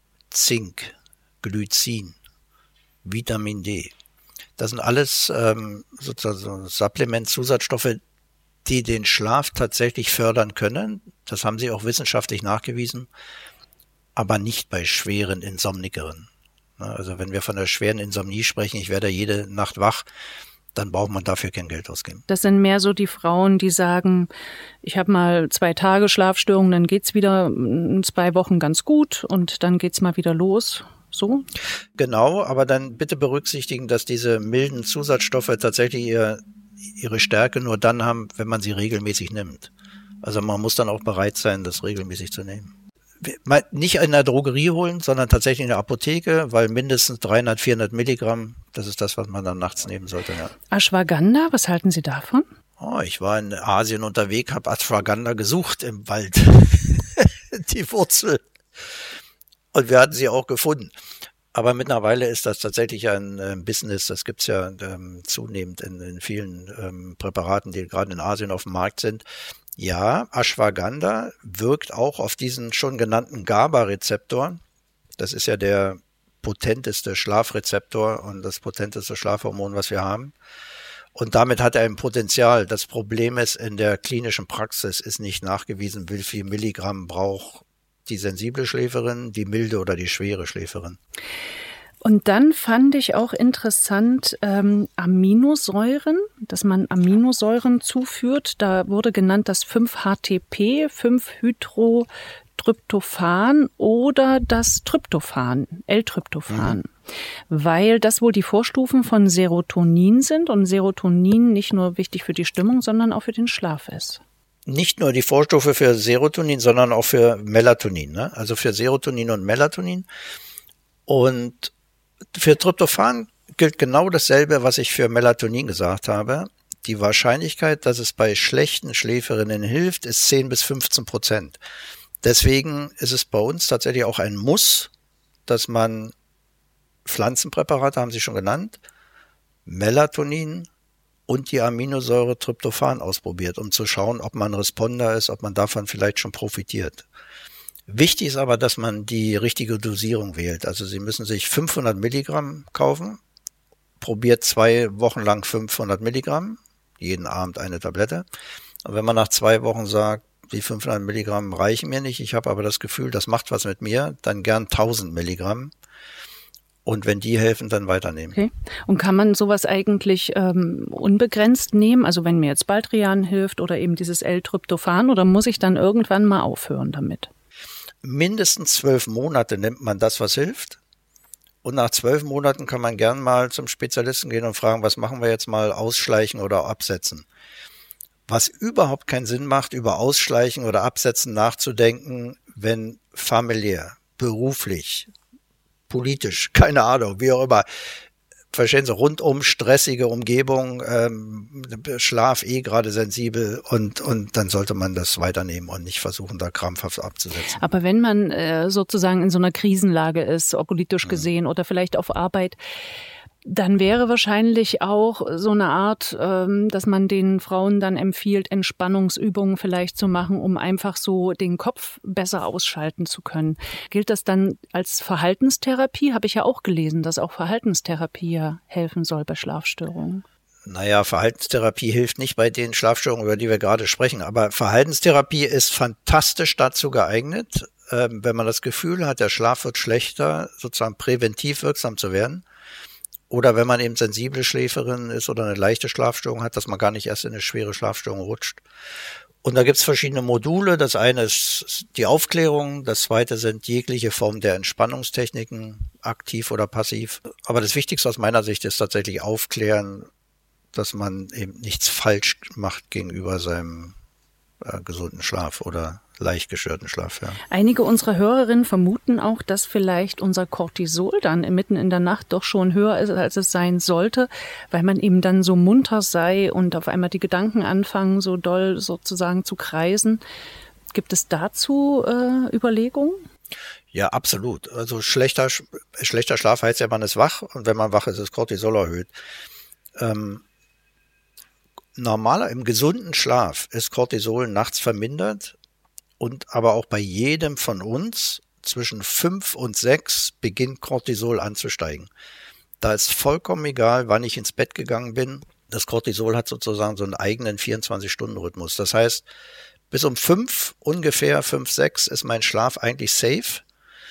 Zink, Glycin, Vitamin D. Das sind alles ähm, sozusagen Supplement-Zusatzstoffe, die den Schlaf tatsächlich fördern können. Das haben sie auch wissenschaftlich nachgewiesen, aber nicht bei schweren Insomnikerinnen. Also wenn wir von der schweren Insomnie sprechen, ich werde jede Nacht wach, dann braucht man dafür kein Geld ausgeben. Das sind mehr so die Frauen, die sagen, ich habe mal zwei Tage Schlafstörungen, dann geht's wieder in zwei Wochen ganz gut und dann geht's mal wieder los. So? Genau, aber dann bitte berücksichtigen, dass diese milden Zusatzstoffe tatsächlich ihr, ihre Stärke nur dann haben, wenn man sie regelmäßig nimmt. Also man muss dann auch bereit sein, das regelmäßig zu nehmen. Nicht in der Drogerie holen, sondern tatsächlich in der Apotheke, weil mindestens dreihundert, vierhundert Milligramm, das ist das, was man dann nachts nehmen sollte. Ja. Ashwagandha, was halten Sie davon? Oh, ich war in Asien unterwegs, habe Ashwagandha gesucht im Wald, die Wurzel. Und wir hatten sie auch gefunden. Aber mittlerweile ist das tatsächlich ein äh, Business, das gibt's ja ähm, zunehmend in, in vielen ähm, Präparaten, die gerade in Asien auf dem Markt sind. Ja, Ashwagandha wirkt auch auf diesen schon genannten GABA-Rezeptor. Das ist ja der potenteste Schlafrezeptor und das potenteste Schlafhormon, was wir haben. Und damit hat er ein Potenzial. Das Problem ist, in der klinischen Praxis ist nicht nachgewiesen, wie viel Milligramm braucht die sensible Schläferin, die milde oder die schwere Schläferin. Und dann fand ich auch interessant ähm, Aminosäuren, dass man Aminosäuren zuführt. Da wurde genannt das fünf H T P, fünf Hydrotryptophan oder das Tryptophan, L-Tryptophan. Mhm. Weil das wohl die Vorstufen von Serotonin sind und Serotonin nicht nur wichtig für die Stimmung, sondern auch für den Schlaf ist. Nicht nur die Vorstufe für Serotonin, sondern auch für Melatonin, ne? Also für Serotonin und Melatonin. Und für Tryptophan gilt genau dasselbe, was ich für Melatonin gesagt habe. Die Wahrscheinlichkeit, dass es bei schlechten Schläferinnen hilft, ist zehn bis fünfzehn Prozent. Deswegen ist es bei uns tatsächlich auch ein Muss, dass man Pflanzenpräparate, haben Sie schon genannt, Melatonin und die Aminosäure Tryptophan ausprobiert, um zu schauen, ob man Responder ist, ob man davon vielleicht schon profitiert. Wichtig ist aber, dass man die richtige Dosierung wählt. Also Sie müssen sich fünfhundert Milligramm kaufen, probiert zwei Wochen lang fünfhundert Milligramm, jeden Abend eine Tablette. Und wenn man nach zwei Wochen sagt, die fünfhundert Milligramm reichen mir nicht, ich habe aber das Gefühl, das macht was mit mir, dann gern tausend Milligramm. Und wenn die helfen, dann weiternehmen. Okay. Und kann man sowas eigentlich ähm, unbegrenzt nehmen? Also wenn mir jetzt Baldrian hilft oder eben dieses L-Tryptophan, oder muss ich dann irgendwann mal aufhören damit? Mindestens zwölf Monate nimmt man das, was hilft. Und nach zwölf Monaten kann man gern mal zum Spezialisten gehen und fragen, was machen wir jetzt mal, ausschleichen oder absetzen. Was überhaupt keinen Sinn macht, über Ausschleichen oder Absetzen nachzudenken, wenn familiär, beruflich, politisch, keine Ahnung, wie auch immer, verstehen Sie, rundum stressige Umgebung, ähm, Schlaf eh gerade sensibel und und dann sollte man das weiternehmen und nicht versuchen, da krampfhaft abzusetzen. Aber wenn man äh, sozusagen in so einer Krisenlage ist, ob politisch gesehen mhm. oder vielleicht auf Arbeit, dann wäre wahrscheinlich auch so eine Art, ähm, dass man den Frauen dann empfiehlt, Entspannungsübungen vielleicht zu machen, um einfach so den Kopf besser ausschalten zu können. Gilt das dann als Verhaltenstherapie? Habe ich ja auch gelesen, dass auch Verhaltenstherapie ja helfen soll bei Schlafstörungen. Naja, Verhaltenstherapie hilft nicht bei den Schlafstörungen, über die wir gerade sprechen. Aber Verhaltenstherapie ist fantastisch dazu geeignet, ähm, wenn man das Gefühl hat, der Schlaf wird schlechter, sozusagen präventiv wirksam zu werden. Oder wenn man eben sensible Schläferin ist oder eine leichte Schlafstörung hat, dass man gar nicht erst in eine schwere Schlafstörung rutscht. Und da gibt's verschiedene Module. Das eine ist die Aufklärung, das zweite sind jegliche Form der Entspannungstechniken, aktiv oder passiv. Aber das Wichtigste aus meiner Sicht ist tatsächlich aufklären, dass man eben nichts falsch macht gegenüber seinem äh, gesunden Schlaf oder leicht gestörten Schlaf. Ja. Einige unserer Hörerinnen vermuten auch, dass vielleicht unser Cortisol dann mitten in der Nacht doch schon höher ist, als es sein sollte, weil man eben dann so munter sei und auf einmal die Gedanken anfangen, so doll sozusagen zu kreisen. Gibt es dazu äh, Überlegungen? Ja, absolut. Also schlechter, schlechter Schlaf heißt ja, man ist wach und wenn man wach ist, ist Cortisol erhöht. Ähm, normaler, im gesunden Schlaf ist Cortisol nachts vermindert. Und aber auch bei jedem von uns zwischen fünf und sechs beginnt Cortisol anzusteigen. Da ist vollkommen egal, wann ich ins Bett gegangen bin. Das Cortisol hat sozusagen so einen eigenen vierundzwanzig-Stunden-Rhythmus. Das heißt, bis um fünf, ungefähr fünf, sechs ist mein Schlaf eigentlich safe.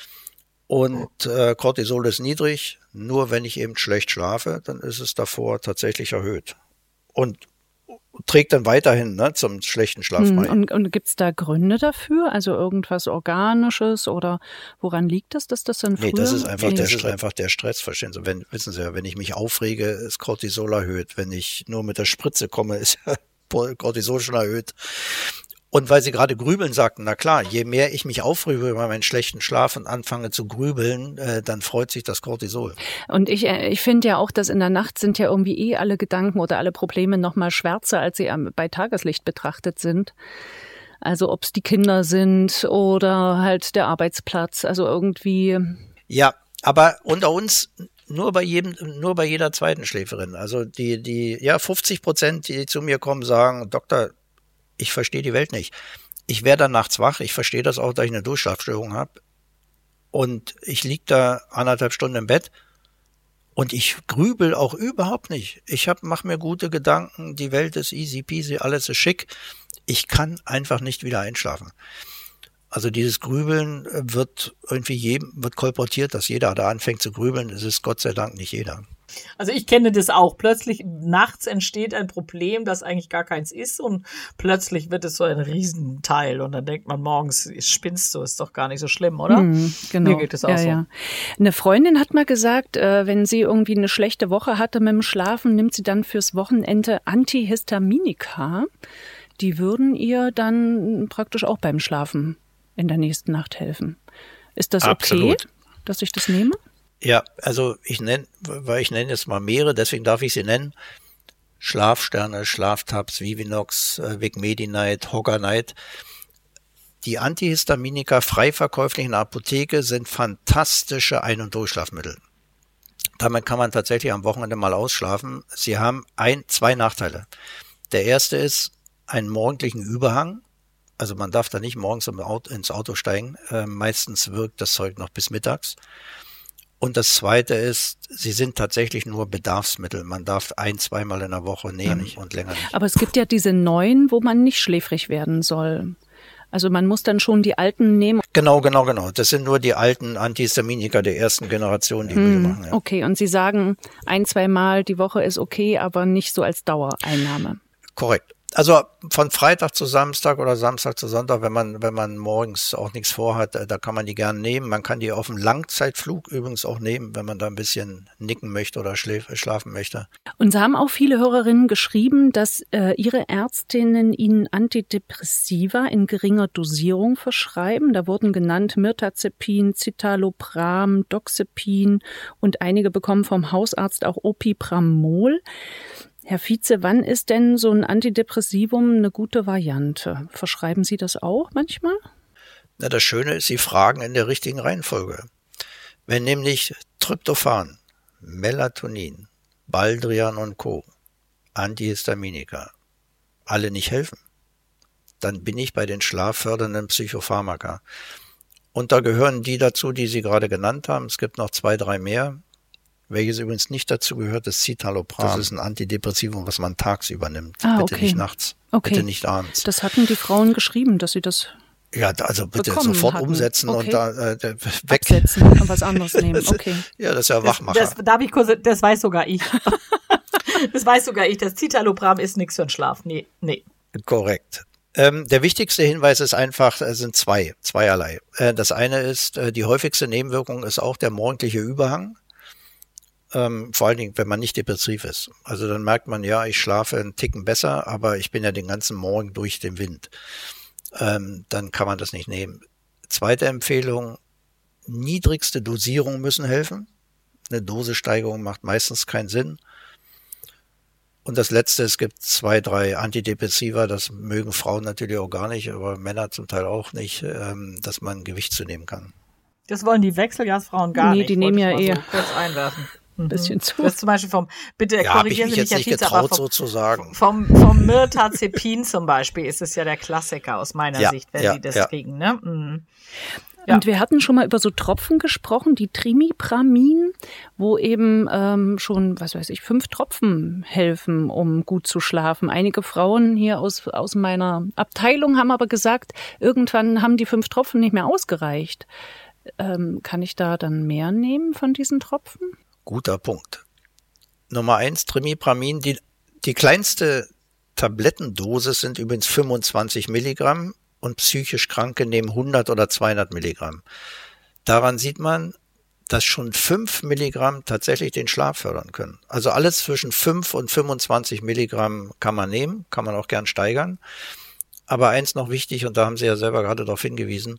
Und äh, Cortisol ist niedrig. Nur wenn ich eben schlecht schlafe, dann ist es davor tatsächlich erhöht. Und trägt dann weiterhin ne, zum schlechten Schlaf bei. Und, und gibt es da Gründe dafür? Also irgendwas Organisches oder woran liegt das, dass das dann früher? Nee, das ist einfach, das ist einfach der Stress, verstehen Sie. Wenn, wissen Sie ja, wenn ich mich aufrege, ist Cortisol erhöht. Wenn ich nur mit der Spritze komme, ist Cortisol schon erhöht. Und weil Sie gerade grübeln sagten, na klar, je mehr ich mich aufrege über meinen schlechten Schlaf und anfange zu grübeln, äh, dann freut sich das Cortisol. Und ich, ich finde ja auch, dass in der Nacht sind ja irgendwie eh alle Gedanken oder alle Probleme noch mal schwärzer, als sie bei Tageslicht betrachtet sind. Also ob es die Kinder sind oder halt der Arbeitsplatz, also irgendwie. Ja, aber unter uns nur bei jedem, nur bei jeder zweiten Schläferin. Also die, die, ja, fünfzig Prozent, die zu mir kommen, sagen, Doktor, ich verstehe die Welt nicht. Ich werde dann nachts wach. Ich verstehe das auch, dass ich eine Durchschlafstörung habe. Und ich liege da anderthalb Stunden im Bett und ich grübel auch überhaupt nicht. Ich hab, mach mir gute Gedanken. Die Welt ist easy peasy, alles ist schick. Ich kann einfach nicht wieder einschlafen. Also dieses Grübeln wird irgendwie jedem, wird kolportiert, dass jeder da anfängt zu grübeln. Es ist Gott sei Dank nicht jeder. Also ich kenne das auch. Plötzlich nachts entsteht ein Problem, das eigentlich gar keins ist und plötzlich wird es so ein Riesenteil und dann denkt man morgens, spinnst du, ist doch gar nicht so schlimm, oder? Mm, genau. Mir geht es auch ja, so. Ja. Eine Freundin hat mal gesagt, wenn sie irgendwie eine schlechte Woche hatte mit dem Schlafen, nimmt sie dann fürs Wochenende Antihistaminika. Die würden ihr dann praktisch auch beim Schlafen in der nächsten Nacht helfen. Ist das Absolut. Okay, dass ich das nehme? Ja, also ich nenne, weil ich nenne jetzt mal mehrere, deswegen darf ich sie nennen. Schlafsterne, Schlaftabs, Vivinox, Vicmedi-Night, Hogger-Night. Die Antihistaminika frei verkäuflich in der Apotheke sind fantastische Ein- und Durchschlafmittel. Damit kann man tatsächlich am Wochenende mal ausschlafen. Sie haben ein, zwei Nachteile. Der erste ist einen morgendlichen Überhang. Also man darf da nicht morgens ins Auto steigen. Äh, meistens wirkt das Zeug noch bis mittags. Und das Zweite ist, sie sind tatsächlich nur Bedarfsmittel. Man darf ein-, zweimal in der Woche nehmen ja. und länger nicht. Aber es gibt ja diese neuen, wo man nicht schläfrig werden soll. Also man muss dann schon die alten nehmen. Genau, genau, genau. Das sind nur die alten Antihistaminika der ersten Generation, die hm, wir machen. Ja. Okay, und Sie sagen, ein-, zweimal die Woche ist okay, aber nicht so als Dauereinnahme. Korrekt. Also von Freitag zu Samstag oder Samstag zu Sonntag, wenn man wenn man morgens auch nichts vorhat, da kann man die gerne nehmen. Man kann die auf dem Langzeitflug übrigens auch nehmen, wenn man da ein bisschen nicken möchte oder schläf, schlafen möchte. Und haben auch viele Hörerinnen geschrieben, dass äh, ihre Ärztinnen ihnen Antidepressiva in geringer Dosierung verschreiben. Da wurden genannt Mirtazepin, Citalopram, Doxepin und einige bekommen vom Hausarzt auch Opipramol. Herr Vize, wann ist denn so ein Antidepressivum eine gute Variante? Verschreiben Sie das auch manchmal? Na, das Schöne ist, Sie fragen in der richtigen Reihenfolge. Wenn nämlich Tryptophan, Melatonin, Baldrian und Co., Antihistaminika, alle nicht helfen, dann bin ich bei den schlaffördernden Psychopharmaka. Und da gehören die dazu, die Sie gerade genannt haben. Es gibt noch zwei, drei mehr. Welches übrigens nicht dazu gehört, ist Citalopram. Das ist ein Antidepressivum, was man tagsüber nimmt. Ah, bitte okay. nicht nachts, okay. bitte nicht abends. Das hatten die Frauen geschrieben, dass sie das Ja, also bitte bekommen sofort hatten. umsetzen Okay. und da äh, weg. Absetzen und was anderes nehmen. Okay. Ja, das ist ja Wachmacher. Das, das, darf ich kurz, das weiß sogar ich. Das weiß sogar ich. Das Citalopram ist nichts für den Schlaf. Nee, nee. Korrekt. Ähm, der wichtigste Hinweis ist einfach, es sind zwei, zweierlei. Äh, das eine ist, äh, die häufigste Nebenwirkung ist auch der morgendliche Überhang. Ähm, vor allen Dingen, wenn man nicht depressiv ist. Also dann merkt man, ja, ich schlafe einen Ticken besser, aber ich bin ja den ganzen Morgen durch den Wind. Ähm, dann kann man das nicht nehmen. Zweite Empfehlung, niedrigste Dosierungen müssen helfen. Eine Dosissteigerung macht meistens keinen Sinn. Und das Letzte, es gibt zwei, drei Antidepressiva, das mögen Frauen natürlich auch gar nicht, aber Männer zum Teil auch nicht, ähm, dass man Gewicht zunehmen kann. Das wollen die Wechseljahrsfrauen gar Nee, nicht. die nehmen Wollte ja ich mal eher so kurz einwerfen. ein bisschen zu. Das ist zum Beispiel vom, bitte Ja, habe ich korrigieren mich Sie jetzt mich, nicht Herr Vize, aber getraut, vom, so zu sagen. vom, vom Mirtazepin zum Beispiel ist es ja der Klassiker aus meiner Ja, Sicht, wenn ja, Sie das ja. kriegen, ne? Mhm. Ja. Und wir hatten schon mal über so Tropfen gesprochen, die Trimipramin, wo eben ähm, schon, was weiß ich, fünf Tropfen helfen, um gut zu schlafen. Einige Frauen hier aus, aus meiner Abteilung haben aber gesagt, irgendwann haben die fünf Tropfen nicht mehr ausgereicht. Ähm, kann ich da dann mehr nehmen von diesen Tropfen? Guter Punkt. Nummer eins, Trimipramin. Die, die kleinste Tablettendosis sind übrigens fünfundzwanzig Milligramm und psychisch Kranke nehmen hundert oder zweihundert Milligramm. Daran sieht man, dass schon fünf Milligramm tatsächlich den Schlaf fördern können. Also alles zwischen fünf und fünfundzwanzig Milligramm kann man nehmen, kann man auch gern steigern. Aber eins noch wichtig, und da haben Sie ja selber gerade darauf hingewiesen,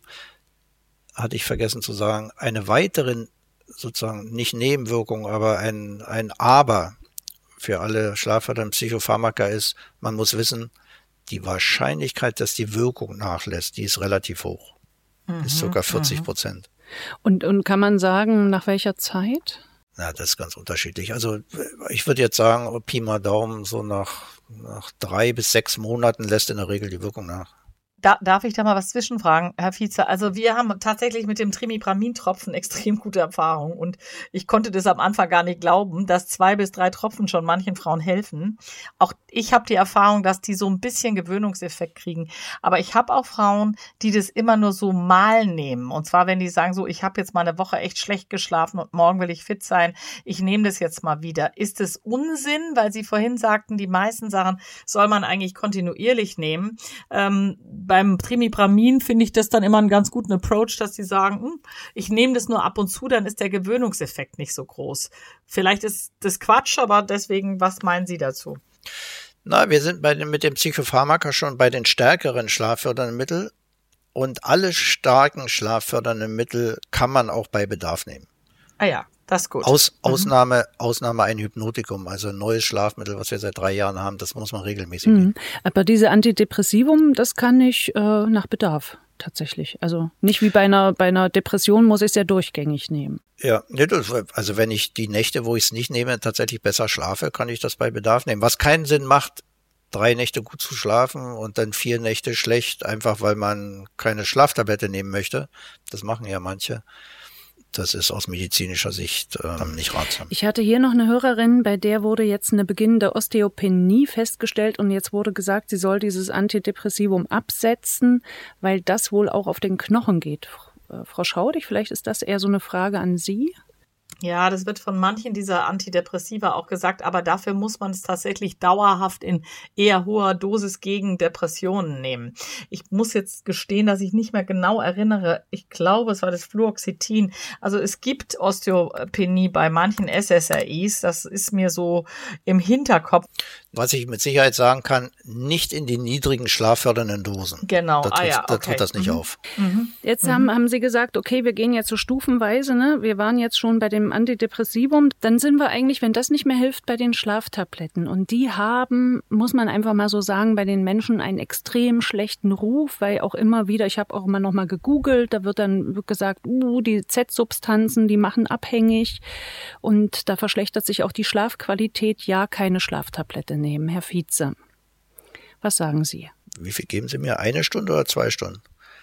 hatte ich vergessen zu sagen, eine weitere, sozusagen nicht Nebenwirkung, aber ein, ein Aber für alle schlaffördernden Psychopharmaka ist, man muss wissen, die Wahrscheinlichkeit, dass die Wirkung nachlässt, die ist relativ hoch. Mhm, ist sogar vierzig Prozent. Und, und kann man sagen, nach welcher Zeit? Na, das ist ganz unterschiedlich. Also ich würde jetzt sagen, Pi mal Daumen, so nach, nach drei bis sechs Monaten lässt in der Regel die Wirkung nach. Da, darf ich da mal was zwischenfragen, Herr Vize? Also wir haben tatsächlich mit dem Trimipramin-Tropfen extrem gute Erfahrung und ich konnte das am Anfang gar nicht glauben, dass zwei bis drei Tropfen schon manchen Frauen helfen. Auch ich habe die Erfahrung, dass die so ein bisschen Gewöhnungseffekt kriegen. Aber ich habe auch Frauen, die das immer nur so mal nehmen. Und zwar, wenn die sagen so, ich habe jetzt mal eine Woche echt schlecht geschlafen und morgen will ich fit sein, ich nehme das jetzt mal wieder. Ist es Unsinn, weil Sie vorhin sagten, die meisten Sachen soll man eigentlich kontinuierlich nehmen. Ähm, Beim Trimipramin finde ich das dann immer einen ganz guten Approach, dass die sagen, hm, ich nehme das nur ab und zu, dann ist der Gewöhnungseffekt nicht so groß. Vielleicht ist das Quatsch, aber deswegen, was meinen Sie dazu? Na, wir sind bei den, mit dem Psychopharmaka schon bei den stärkeren schlaffördernden Mitteln und alle starken schlaffördernden Mittel kann man auch bei Bedarf nehmen. Ah ja, das ist gut. Aus, Ausnahme, mhm. Ausnahme ein Hypnotikum, also ein neues Schlafmittel, was wir seit drei Jahren haben, das muss man regelmäßig mhm. nehmen. Aber diese Antidepressivum, das kann ich äh, nach Bedarf tatsächlich. Also nicht wie bei einer, bei einer Depression muss ich es ja durchgängig nehmen. Ja, also wenn ich die Nächte, wo ich es nicht nehme, tatsächlich besser schlafe, kann ich das bei Bedarf nehmen. Was keinen Sinn macht, drei Nächte gut zu schlafen und dann vier Nächte schlecht, einfach weil man keine Schlaftablette nehmen möchte. Das machen ja manche. Das ist aus medizinischer Sicht äh, nicht ratsam. Ich hatte hier noch eine Hörerin, bei der wurde jetzt eine beginnende Osteopenie festgestellt und jetzt wurde gesagt, sie soll dieses Antidepressivum absetzen, weil das wohl auch auf den Knochen geht. Frau Schaudig, vielleicht ist das eher so eine Frage an Sie? Ja, das wird von manchen dieser Antidepressiva auch gesagt, aber dafür muss man es tatsächlich dauerhaft in eher hoher Dosis gegen Depressionen nehmen. Ich muss jetzt gestehen, dass ich nicht mehr genau erinnere. Ich glaube, es war das Fluoxetin. Also es gibt Osteopenie bei manchen S S R Is. Das ist mir so im Hinterkopf. Was ich mit Sicherheit sagen kann, nicht in die niedrigen schlaffördernden Dosen. Genau. Da tut, ah, ja, okay. da tut das nicht mhm. auf. Mhm. Jetzt haben, haben Sie gesagt, okay, wir gehen jetzt so stufenweise, ne? Wir waren jetzt schon bei dem Antidepressivum. Dann sind wir eigentlich, wenn das nicht mehr hilft, bei den Schlaftabletten. Und die haben, muss man einfach mal so sagen, bei den Menschen einen extrem schlechten Ruf, weil auch immer wieder, ich habe auch immer noch mal gegoogelt, da wird dann gesagt, uh, die Z-Substanzen, die machen abhängig und da verschlechtert sich auch die Schlafqualität. Ja, keine Schlaftablette nehmen, Herr Vize. Was sagen Sie? Wie viel geben Sie mir? Eine Stunde oder zwei Stunden?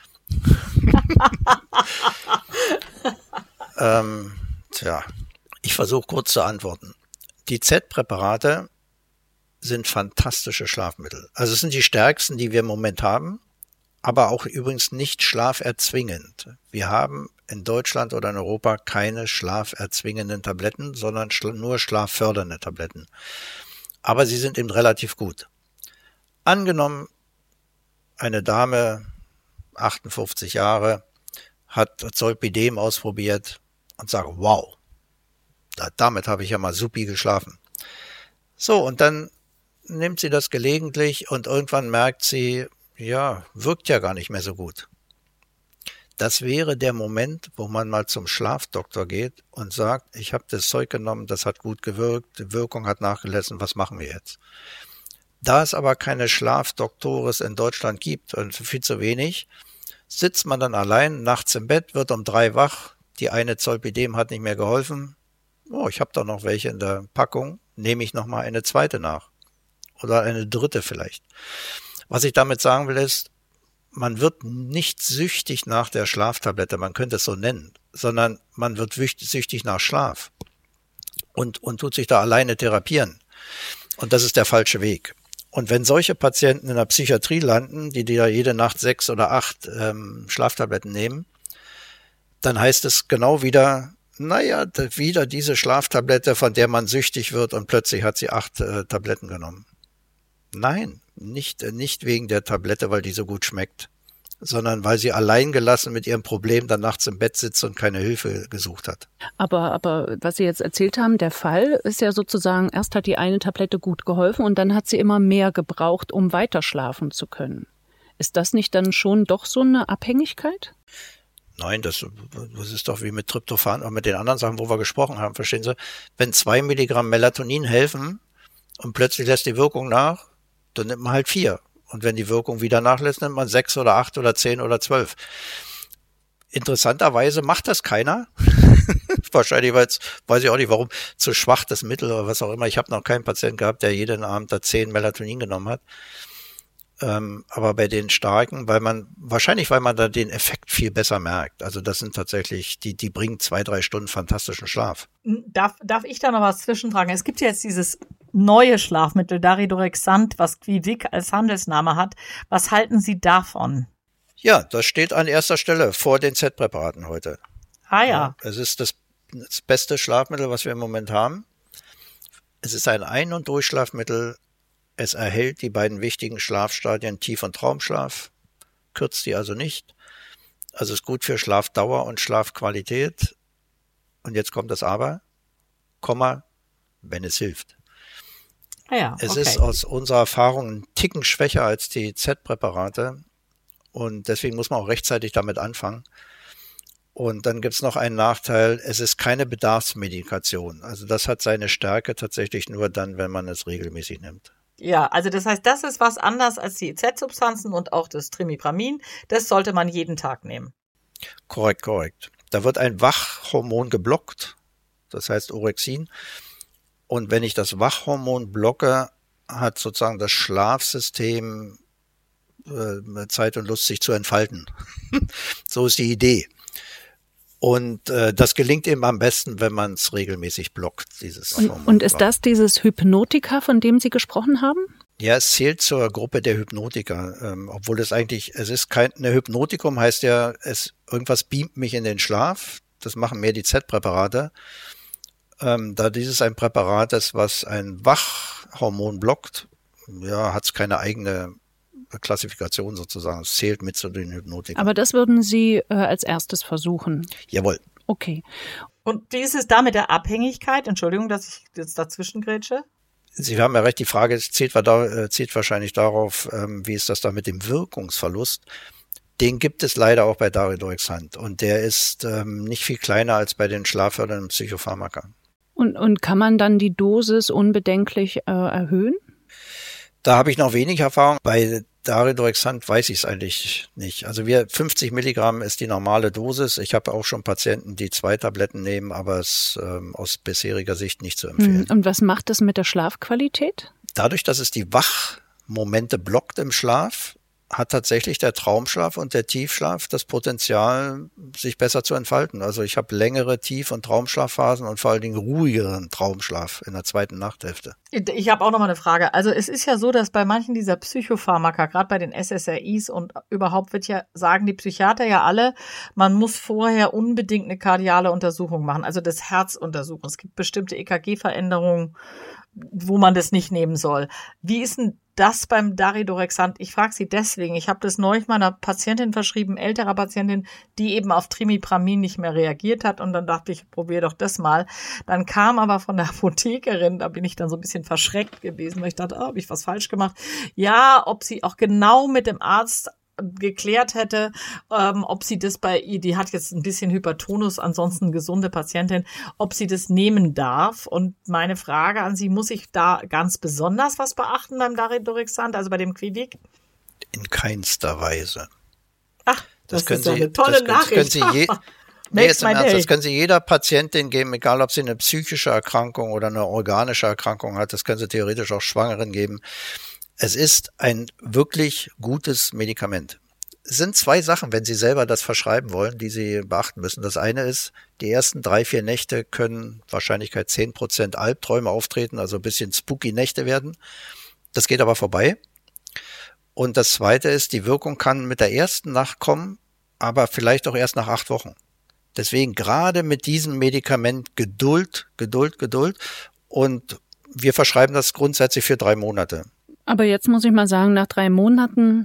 ähm, tja, ich versuche kurz zu antworten. Die Z-Präparate sind fantastische Schlafmittel. Also es sind die stärksten, die wir im Moment haben, aber auch übrigens nicht schlaferzwingend. Wir haben in Deutschland oder in Europa keine schlaferzwingenden Tabletten, sondern schla- nur schlaffördernde Tabletten. Aber sie sind eben relativ gut. Angenommen, eine Dame, achtundfünfzig Jahre, hat Zolpidem ausprobiert und sagt, wow, da, damit habe ich ja mal supi geschlafen. So, und dann nimmt sie das gelegentlich und irgendwann merkt sie, ja, wirkt ja gar nicht mehr so gut. Das wäre der Moment, wo man mal zum Schlafdoktor geht und sagt, ich habe das Zeug genommen, das hat gut gewirkt, die Wirkung hat nachgelassen, was machen wir jetzt? Da es aber keine Schlafdoktores in Deutschland gibt und viel zu wenig, sitzt man dann allein nachts im Bett, wird um drei wach, die eine Zolpidem hat nicht mehr geholfen. Oh, ich habe doch noch welche in der Packung, nehme ich nochmal eine zweite nach. Oder eine dritte vielleicht. Was ich damit sagen will ist, man wird nicht süchtig nach der Schlaftablette, man könnte es so nennen, sondern man wird süchtig nach Schlaf und, und tut sich da alleine therapieren. Und das ist der falsche Weg. Und wenn solche Patienten in der Psychiatrie landen, die, die da jede Nacht sechs oder acht ähm, Schlaftabletten nehmen, dann heißt es genau wieder, naja, wieder diese Schlaftablette, von der man süchtig wird und plötzlich hat sie acht äh, Tabletten genommen. Nein, nicht, nicht wegen der Tablette, weil die so gut schmeckt, sondern weil sie alleingelassen mit ihrem Problem dann nachts im Bett sitzt und keine Hilfe gesucht hat. Aber, aber was Sie jetzt erzählt haben, der Fall ist ja sozusagen, erst hat die eine Tablette gut geholfen und dann hat sie immer mehr gebraucht, um weiter schlafen zu können. Ist das nicht dann schon doch so eine Abhängigkeit? Nein, das, das ist doch wie mit Tryptophan und mit den anderen Sachen, wo wir gesprochen haben, verstehen Sie? Wenn zwei Milligramm Melatonin helfen und plötzlich lässt die Wirkung nach, dann nimmt man halt vier. Und wenn die Wirkung wieder nachlässt, nimmt man sechs oder acht oder zehn oder zwölf. Interessanterweise macht das keiner. Wahrscheinlich, weil es, weiß ich auch nicht warum, zu schwach das Mittel oder was auch immer. Ich habe noch keinen Patienten gehabt, der jeden Abend da zehn Melatonin genommen hat. Ähm, aber bei den starken, weil man, wahrscheinlich, weil man da den Effekt viel besser merkt. Also das sind tatsächlich, die, die bringen zwei, drei Stunden fantastischen Schlaf. Darf, darf ich da noch was zwischenfragen? Es gibt ja jetzt dieses neue Schlafmittel, Daridorexant, was Quivic als Handelsname hat. Was halten Sie davon? Ja, das steht an erster Stelle vor den Z-Präparaten heute. Ah ja. Ja, es ist das, das beste Schlafmittel, was wir im Moment haben. Es ist ein Ein- und Durchschlafmittel. Es erhält die beiden wichtigen Schlafstadien Tief- und Traumschlaf, kürzt die also nicht. Also ist gut für Schlafdauer und Schlafqualität. Und jetzt kommt das Aber, Komma, wenn es hilft. Ah ja, es okay. ist aus unserer Erfahrung ein Ticken schwächer als die Z-Präparate und deswegen muss man auch rechtzeitig damit anfangen. Und dann gibt's noch einen Nachteil, es ist keine Bedarfsmedikation. Also das hat seine Stärke tatsächlich nur dann, wenn man es regelmäßig nimmt. Ja, also das heißt, das ist was anders als die Z-Substanzen und auch das Trimipramin. Das sollte man jeden Tag nehmen. Korrekt, korrekt. Da wird ein Wachhormon geblockt, das heißt Orexin. Und wenn ich das Wachhormon blocke, hat sozusagen das Schlafsystem äh, Zeit und Lust, sich zu entfalten. So ist die Idee. Und äh, das gelingt eben am besten, wenn man es regelmäßig blockt, dieses und, Hormon. Und ist das dieses Hypnotika, von dem Sie gesprochen haben? Ja, es zählt zur Gruppe der Hypnotika, ähm, obwohl es eigentlich, es ist kein, eine Hypnotikum heißt ja, es irgendwas beamt mich in den Schlaf. Das machen mehr die Z-Präparate. Ähm, da dieses ein Präparat ist, was ein Wachhormon blockt, ja, hat es keine eigene Klassifikation sozusagen. Es zählt mit zu den Hypnotikern. Aber das würden Sie äh, als erstes versuchen? Jawohl. Okay. Und wie ist es da mit der Abhängigkeit? Entschuldigung, dass ich jetzt dazwischen grätsche. Sie haben ja recht, die Frage zielt, da, zielt wahrscheinlich darauf, ähm, wie ist das da mit dem Wirkungsverlust? Den gibt es leider auch bei Daridorexant und der ist ähm, nicht viel kleiner als bei den schlaffördernden Psychopharmaka. Und, und kann man dann die Dosis unbedenklich äh, erhöhen? Da habe ich noch wenig Erfahrung. Bei Daridorexant weiß ich es eigentlich nicht. Also wir fünfzig Milligramm ist die normale Dosis. Ich habe auch schon Patienten, die zwei Tabletten nehmen, aber es ähm, aus bisheriger Sicht nicht zu empfehlen. Und was macht das mit der Schlafqualität? Dadurch, dass es die Wachmomente blockt im Schlaf, hat tatsächlich der Traumschlaf und der Tiefschlaf das Potenzial, sich besser zu entfalten. Also ich habe längere Tief- und Traumschlafphasen und vor allen Dingen ruhigeren Traumschlaf in der zweiten Nachthälfte. Ich habe auch noch mal eine Frage. Also es ist ja so, dass bei manchen dieser Psychopharmaka, gerade bei den S S R Is und überhaupt wird ja, sagen die Psychiater ja alle, man muss vorher unbedingt eine kardiale Untersuchung machen, also das Herz untersuchen. Es gibt bestimmte E K G-Veränderungen, wo man das nicht nehmen soll. Wie ist denn das beim Daridorexant? Ich frage Sie deswegen. Ich habe das neulich meiner Patientin verschrieben, älterer Patientin, die eben auf Trimipramin nicht mehr reagiert hat. Und dann dachte ich, probiere doch das mal. Dann kam aber von der Apothekerin, da bin ich dann so ein bisschen verschreckt gewesen, weil ich dachte, oh, habe ich was falsch gemacht? Ja, ob sie auch genau mit dem Arzt geklärt hätte, ähm, ob sie das bei ihr, die hat jetzt ein bisschen Hypertonus, ansonsten gesunde Patientin, ob sie das nehmen darf. Und meine Frage an Sie, muss ich da ganz besonders was beachten beim Daridorexant, also bei dem Quivic? In keinster Weise. Ach, das, das ist ja Sie, eine tolle das Nachricht. Können Sie je, nee, jetzt im Ernst, das können Sie jeder Patientin geben, egal ob sie eine psychische Erkrankung oder eine organische Erkrankung hat, das können Sie theoretisch auch Schwangeren geben. Es ist ein wirklich gutes Medikament. Es sind zwei Sachen, wenn Sie selber das verschreiben wollen, die Sie beachten müssen. Das eine ist, die ersten drei, vier Nächte können Wahrscheinlichkeit zehn Prozent Albträume auftreten, also ein bisschen spooky Nächte werden. Das geht aber vorbei. Und das zweite ist, die Wirkung kann mit der ersten Nacht kommen, aber vielleicht auch erst nach acht Wochen. Deswegen gerade mit diesem Medikament Geduld, Geduld, Geduld. Und wir verschreiben das grundsätzlich für drei Monate. Aber jetzt muss ich mal sagen, nach drei Monaten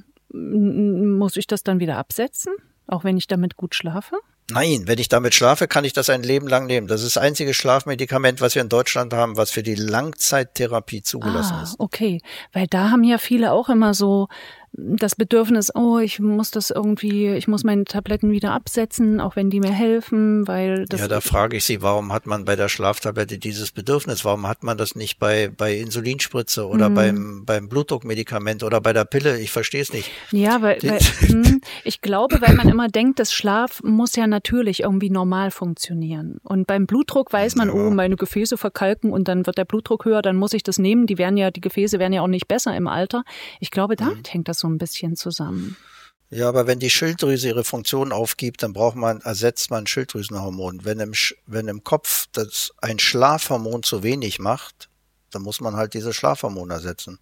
muss ich das dann wieder absetzen, auch wenn ich damit gut schlafe? Nein, wenn ich damit schlafe, kann ich das ein Leben lang nehmen. Das ist das einzige Schlafmedikament, was wir in Deutschland haben, was für die Langzeittherapie zugelassen ah, ist. Okay, weil da haben ja viele auch immer so das Bedürfnis, oh, ich muss das irgendwie, ich muss meine Tabletten wieder absetzen, auch wenn die mir helfen, weil das... Ja, da frage ich Sie, warum hat man bei der Schlaftablette dieses Bedürfnis? Warum hat man das nicht bei bei Insulinspritze oder mhm. beim beim Blutdruckmedikament oder bei der Pille? Ich verstehe es nicht. Ja, weil, weil hm, ich glaube, weil man immer denkt, das Schlaf muss ja natürlich irgendwie normal funktionieren. Und beim Blutdruck weiß man, ja. oh, meine Gefäße verkalken und dann wird der Blutdruck höher, dann muss ich das nehmen. Die werden ja, die Gefäße werden ja auch nicht besser im Alter. Ich glaube, damit mhm. hängt das so ein bisschen zusammen. Ja, aber wenn die Schilddrüse ihre Funktion aufgibt, dann braucht man, ersetzt man Schilddrüsenhormon. Wenn im, wenn im Kopf das ein Schlafhormon zu wenig macht, dann muss man halt dieses Schlafhormon ersetzen.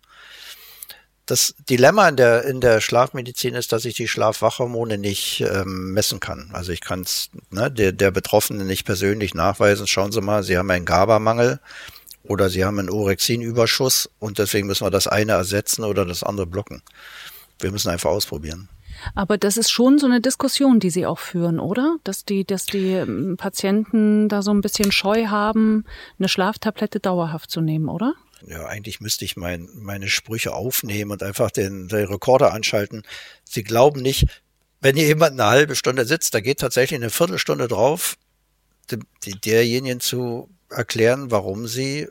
Das Dilemma in der, in der Schlafmedizin ist, dass ich die Schlaf-Wach-Hormone nicht ähm, messen kann. Also ich kann es ne, der, der Betroffenen nicht persönlich nachweisen. Schauen Sie mal, Sie haben einen GABA-Mangel oder Sie haben einen Orexin-Überschuss und deswegen müssen wir das eine ersetzen oder das andere blocken. Wir müssen einfach ausprobieren. Aber das ist schon so eine Diskussion, die Sie auch führen, oder? Dass die, dass die Patienten da so ein bisschen Scheu haben, eine Schlaftablette dauerhaft zu nehmen, oder? Ja, eigentlich müsste ich mein, meine Sprüche aufnehmen und einfach den, den Rekorder anschalten. Sie glauben nicht, wenn hier jemand eine halbe Stunde sitzt, da geht tatsächlich eine Viertelstunde drauf, die, derjenigen zu erklären, warum sie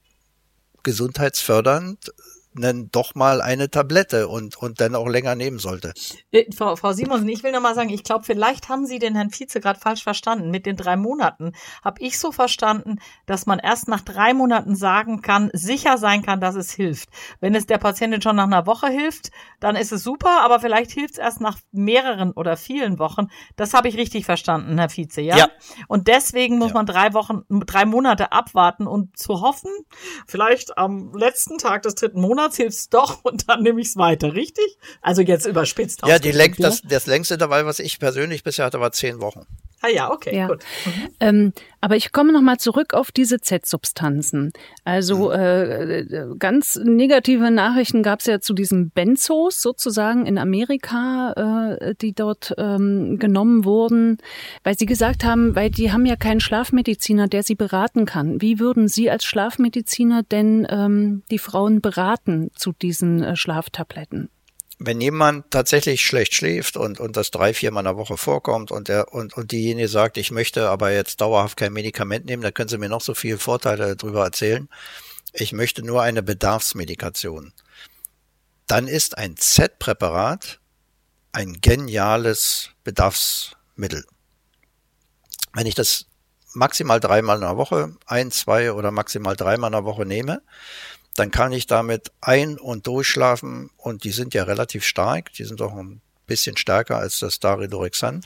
gesundheitsfördernd dann doch mal eine Tablette und und dann auch länger nehmen sollte. Frau, Frau Simonsen, ich will noch mal sagen, ich glaube, vielleicht haben Sie den Herrn Vize gerade falsch verstanden. Mit den drei Monaten habe ich so verstanden, dass man erst nach drei Monaten sagen kann, sicher sein kann, dass es hilft. Wenn es der Patientin schon nach einer Woche hilft, dann ist es super, aber vielleicht hilft es erst nach mehreren oder vielen Wochen. Das habe ich richtig verstanden, Herr Vize, ja? Ja. Und deswegen muss ja. man drei Wochen, drei Monate abwarten und zu hoffen, vielleicht am letzten Tag des dritten Monats hilft's doch und dann nehme ich es weiter, richtig? Also jetzt überspitzt. Ja, die Läng- das, das längste Intervall, was ich persönlich bisher hatte, war zehn Wochen. Ah ja, okay, ja. gut. Mhm. Ähm, aber ich komme nochmal zurück auf diese Z-Substanzen. Also äh, ganz negative Nachrichten gab es ja zu diesen Benzos sozusagen in Amerika, äh, die dort ähm, genommen wurden, weil Sie gesagt haben, weil die haben ja keinen Schlafmediziner, der sie beraten kann. Wie würden Sie als Schlafmediziner denn ähm, die Frauen beraten zu diesen äh, Schlaftabletten? Wenn jemand tatsächlich schlecht schläft und, und das drei, viermal in der Woche vorkommt und der, und, und diejenige sagt, ich möchte aber jetzt dauerhaft kein Medikament nehmen, dann können Sie mir noch so viele Vorteile darüber erzählen. Ich möchte nur eine Bedarfsmedikation. Dann ist ein Z-Präparat ein geniales Bedarfsmittel. Wenn ich das maximal dreimal in der Woche, ein, zwei oder maximal dreimal in der Woche nehme, dann kann ich damit ein- und durchschlafen und die sind ja relativ stark, die sind auch ein bisschen stärker als das Daridorexant.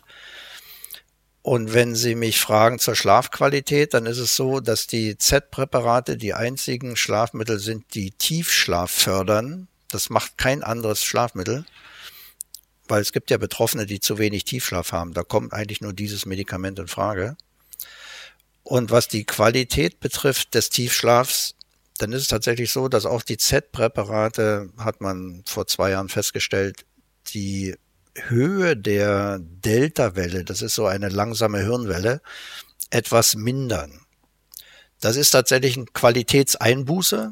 Und wenn Sie mich fragen zur Schlafqualität, dann ist es so, dass die Z-Präparate die einzigen Schlafmittel sind, die Tiefschlaf fördern. Das macht kein anderes Schlafmittel, weil es gibt ja Betroffene, die zu wenig Tiefschlaf haben. Da kommt eigentlich nur dieses Medikament in Frage. Und was die Qualität betrifft des Tiefschlafs, dann ist es tatsächlich so, dass auch die Z-Präparate, hat man vor zwei Jahren festgestellt, die Höhe der Delta-Welle, das ist so eine langsame Hirnwelle, etwas mindern. Das ist tatsächlich eine Qualitätseinbuße,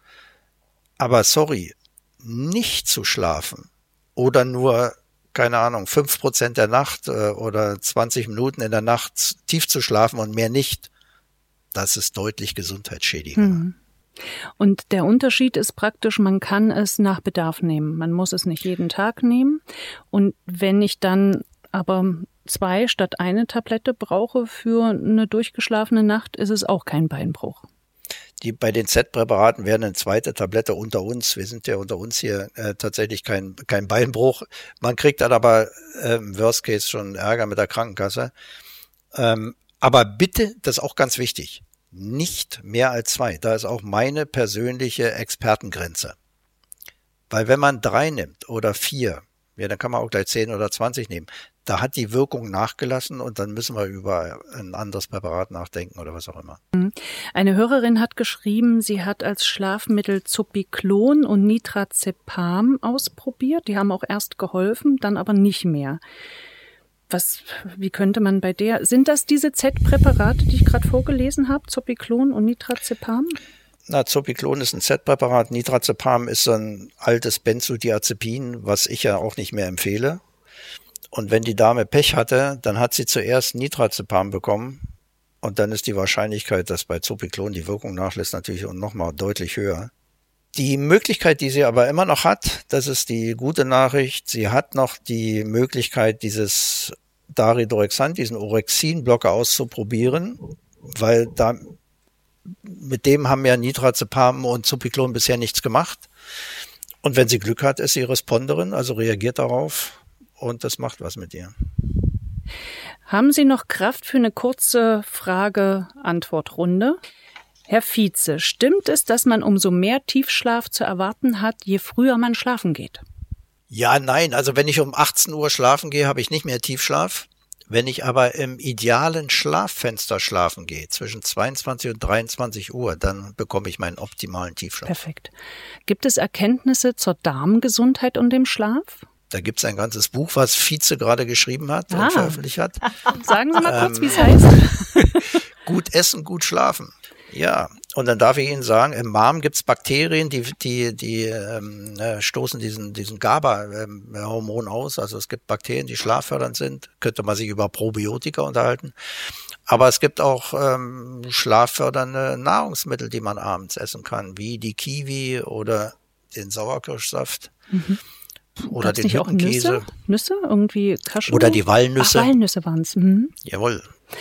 aber sorry, nicht zu schlafen oder nur, keine Ahnung, fünf Prozent der Nacht oder zwanzig Minuten in der Nacht tief zu schlafen und mehr nicht, das ist deutlich gesundheitsschädigender. Hm. Und der Unterschied ist praktisch, man kann es nach Bedarf nehmen. Man muss es nicht jeden Tag nehmen. Und wenn ich dann aber zwei statt eine Tablette brauche für eine durchgeschlafene Nacht, ist es auch kein Beinbruch. Die, bei den Z-Präparaten wäre eine zweite Tablette unter uns. Wir sind ja unter uns hier äh, tatsächlich kein, kein Beinbruch. Man kriegt dann aber äh, im Worst Case schon Ärger mit der Krankenkasse. Ähm, aber bitte, das ist auch ganz wichtig, nicht mehr als zwei. Da ist auch meine persönliche Expertengrenze. Weil wenn man drei nimmt oder vier, ja, dann kann man auch gleich zehn oder zwanzig nehmen. Da hat die Wirkung nachgelassen und dann müssen wir über ein anderes Präparat nachdenken oder was auch immer. Eine Hörerin hat geschrieben, sie hat als Schlafmittel Zopiclon und Nitrazepam ausprobiert. Die haben auch erst geholfen, dann aber nicht mehr. Was, wie könnte man bei der, sind das diese Z-Präparate, die ich gerade vorgelesen habe, Zopiclon und Nitrazepam? Na, Zopiclon ist ein Z-Präparat, Nitrazepam ist so ein altes Benzodiazepin, was ich ja auch nicht mehr empfehle. Und wenn die Dame Pech hatte, dann hat sie zuerst Nitrazepam bekommen und dann ist die Wahrscheinlichkeit, dass bei Zopiclon die Wirkung nachlässt, natürlich nochmal deutlich höher. Die Möglichkeit, die sie aber immer noch hat, das ist die gute Nachricht, sie hat noch die Möglichkeit, dieses Daridorexant, diesen Orexin-Blocker auszuprobieren, weil da mit dem haben ja Nitrazepam und Zopiclon bisher nichts gemacht. Und wenn sie Glück hat, ist sie Responderin, also reagiert darauf und das macht was mit ihr. Haben Sie noch Kraft für eine kurze Frage-Antwort-Runde? Herr Vize, stimmt es, dass man umso mehr Tiefschlaf zu erwarten hat, je früher man schlafen geht? Ja, nein. Also wenn ich um achtzehn Uhr schlafen gehe, habe ich nicht mehr Tiefschlaf. Wenn ich aber im idealen Schlaffenster schlafen gehe, zwischen zweiundzwanzig und dreiundzwanzig Uhr, dann bekomme ich meinen optimalen Tiefschlaf. Perfekt. Gibt es Erkenntnisse zur Darmgesundheit und dem Schlaf? Da gibt es ein ganzes Buch, was Vize gerade geschrieben hat ah. und veröffentlicht hat. Sagen Sie mal kurz, ähm, wie es heißt. Gut essen, gut schlafen. Ja, und dann darf ich Ihnen sagen, im Darm gibt es Bakterien, die die die ähm, stoßen diesen diesen GABA-Hormon aus. Also es gibt Bakterien, die schlaffördernd sind. Könnte man sich über Probiotika unterhalten. Aber es gibt auch ähm, schlaffördernde Nahrungsmittel, die man abends essen kann, wie die Kiwi oder den Sauerkirschsaft. Mhm. Oder Gab's den nicht auch Hirtenkäse. Nüsse? Nüsse? Irgendwie Cashew? Oder die Walnüsse. Ach, Walnüsse waren es. Mhm. Jawohl.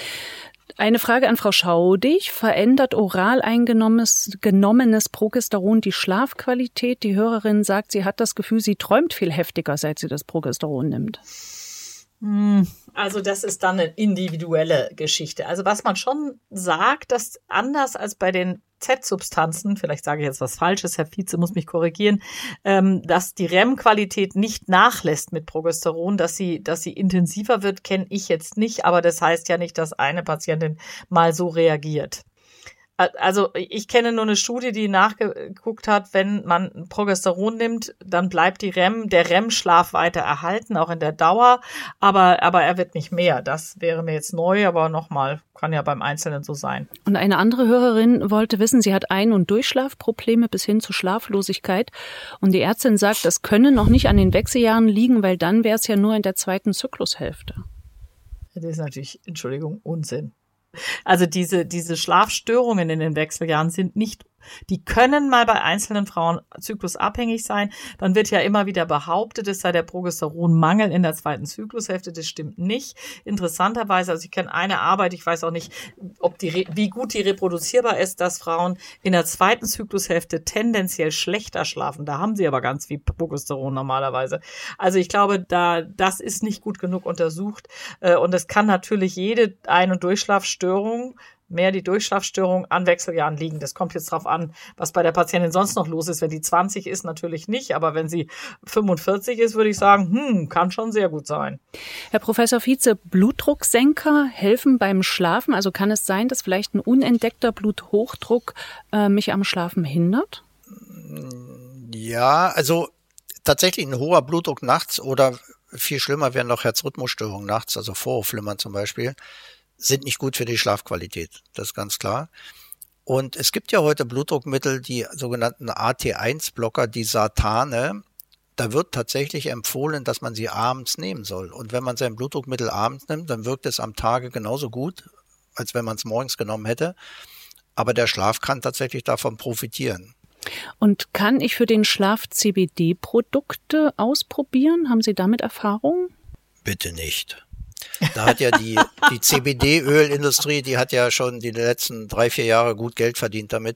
Eine Frage an Frau Schaudig. Verändert oral eingenommenes genommenes Progesteron die Schlafqualität? Die Hörerin sagt, sie hat das Gefühl, sie träumt viel heftiger, seit sie das Progesteron nimmt. Also das ist dann eine individuelle Geschichte. Also was man schon sagt, dass anders als bei den Z-Substanzen, vielleicht sage ich jetzt was Falsches, Herr Vize muss mich korrigieren, ähm, dass die R E M-Qualität nicht nachlässt mit Progesteron, dass sie, dass sie intensiver wird, kenne ich jetzt nicht, aber das heißt ja nicht, dass eine Patientin mal so reagiert. Also ich kenne nur eine Studie, die nachgeguckt hat, wenn man Progesteron nimmt, dann bleibt die R E M, der R E M-Schlaf weiter erhalten, auch in der Dauer, aber, aber er wird nicht mehr. Das wäre mir jetzt neu, aber nochmal, kann ja beim Einzelnen so sein. Und eine andere Hörerin wollte wissen, sie hat Ein- und Durchschlafprobleme bis hin zu Schlaflosigkeit und die Ärztin sagt, das könne noch nicht an den Wechseljahren liegen, weil dann wäre es ja nur in der zweiten Zyklushälfte. Das ist natürlich, Entschuldigung, Unsinn. Also diese, diese Schlafstörungen in den Wechseljahren sind nicht, die können mal bei einzelnen Frauen zyklusabhängig sein. Dann wird ja immer wieder behauptet, es sei der Progesteronmangel in der zweiten Zyklushälfte. Das stimmt nicht. Interessanterweise, also ich kenne eine Arbeit, ich weiß auch nicht, ob die, wie gut die reproduzierbar ist, dass Frauen in der zweiten Zyklushälfte tendenziell schlechter schlafen. Da haben sie aber ganz viel Progesteron normalerweise. Also ich glaube, da, das ist nicht gut genug untersucht. Und es kann natürlich jede Ein- und Durchschlafstörung, mehr die Durchschlafstörung an Wechseljahren liegen. Das kommt jetzt drauf an, was bei der Patientin sonst noch los ist. Wenn die zwanzig ist, natürlich nicht, aber wenn sie fünfundvierzig ist, würde ich sagen, hm, kann schon sehr gut sein. Herr Professor Vize, Blutdrucksenker helfen beim Schlafen? Also kann es sein, dass vielleicht ein unentdeckter Bluthochdruck äh, mich am Schlafen hindert? Ja, also tatsächlich ein hoher Blutdruck nachts oder viel schlimmer wären noch Herzrhythmusstörungen nachts, also Vorhofflimmern zum Beispiel, sind nicht gut für die Schlafqualität, das ist ganz klar. Und es gibt ja heute Blutdruckmittel, die sogenannten A T eins Blocker, die Sartane. Da wird tatsächlich empfohlen, dass man sie abends nehmen soll. Und wenn man sein Blutdruckmittel abends nimmt, dann wirkt es am Tage genauso gut, als wenn man es morgens genommen hätte. Aber der Schlaf kann tatsächlich davon profitieren. Und kann ich für den Schlaf C B D-Produkte ausprobieren? Haben Sie damit Erfahrung? Bitte nicht. Da hat ja die, die C B D-Ölindustrie, die hat ja schon die letzten drei, vier Jahre gut Geld verdient damit.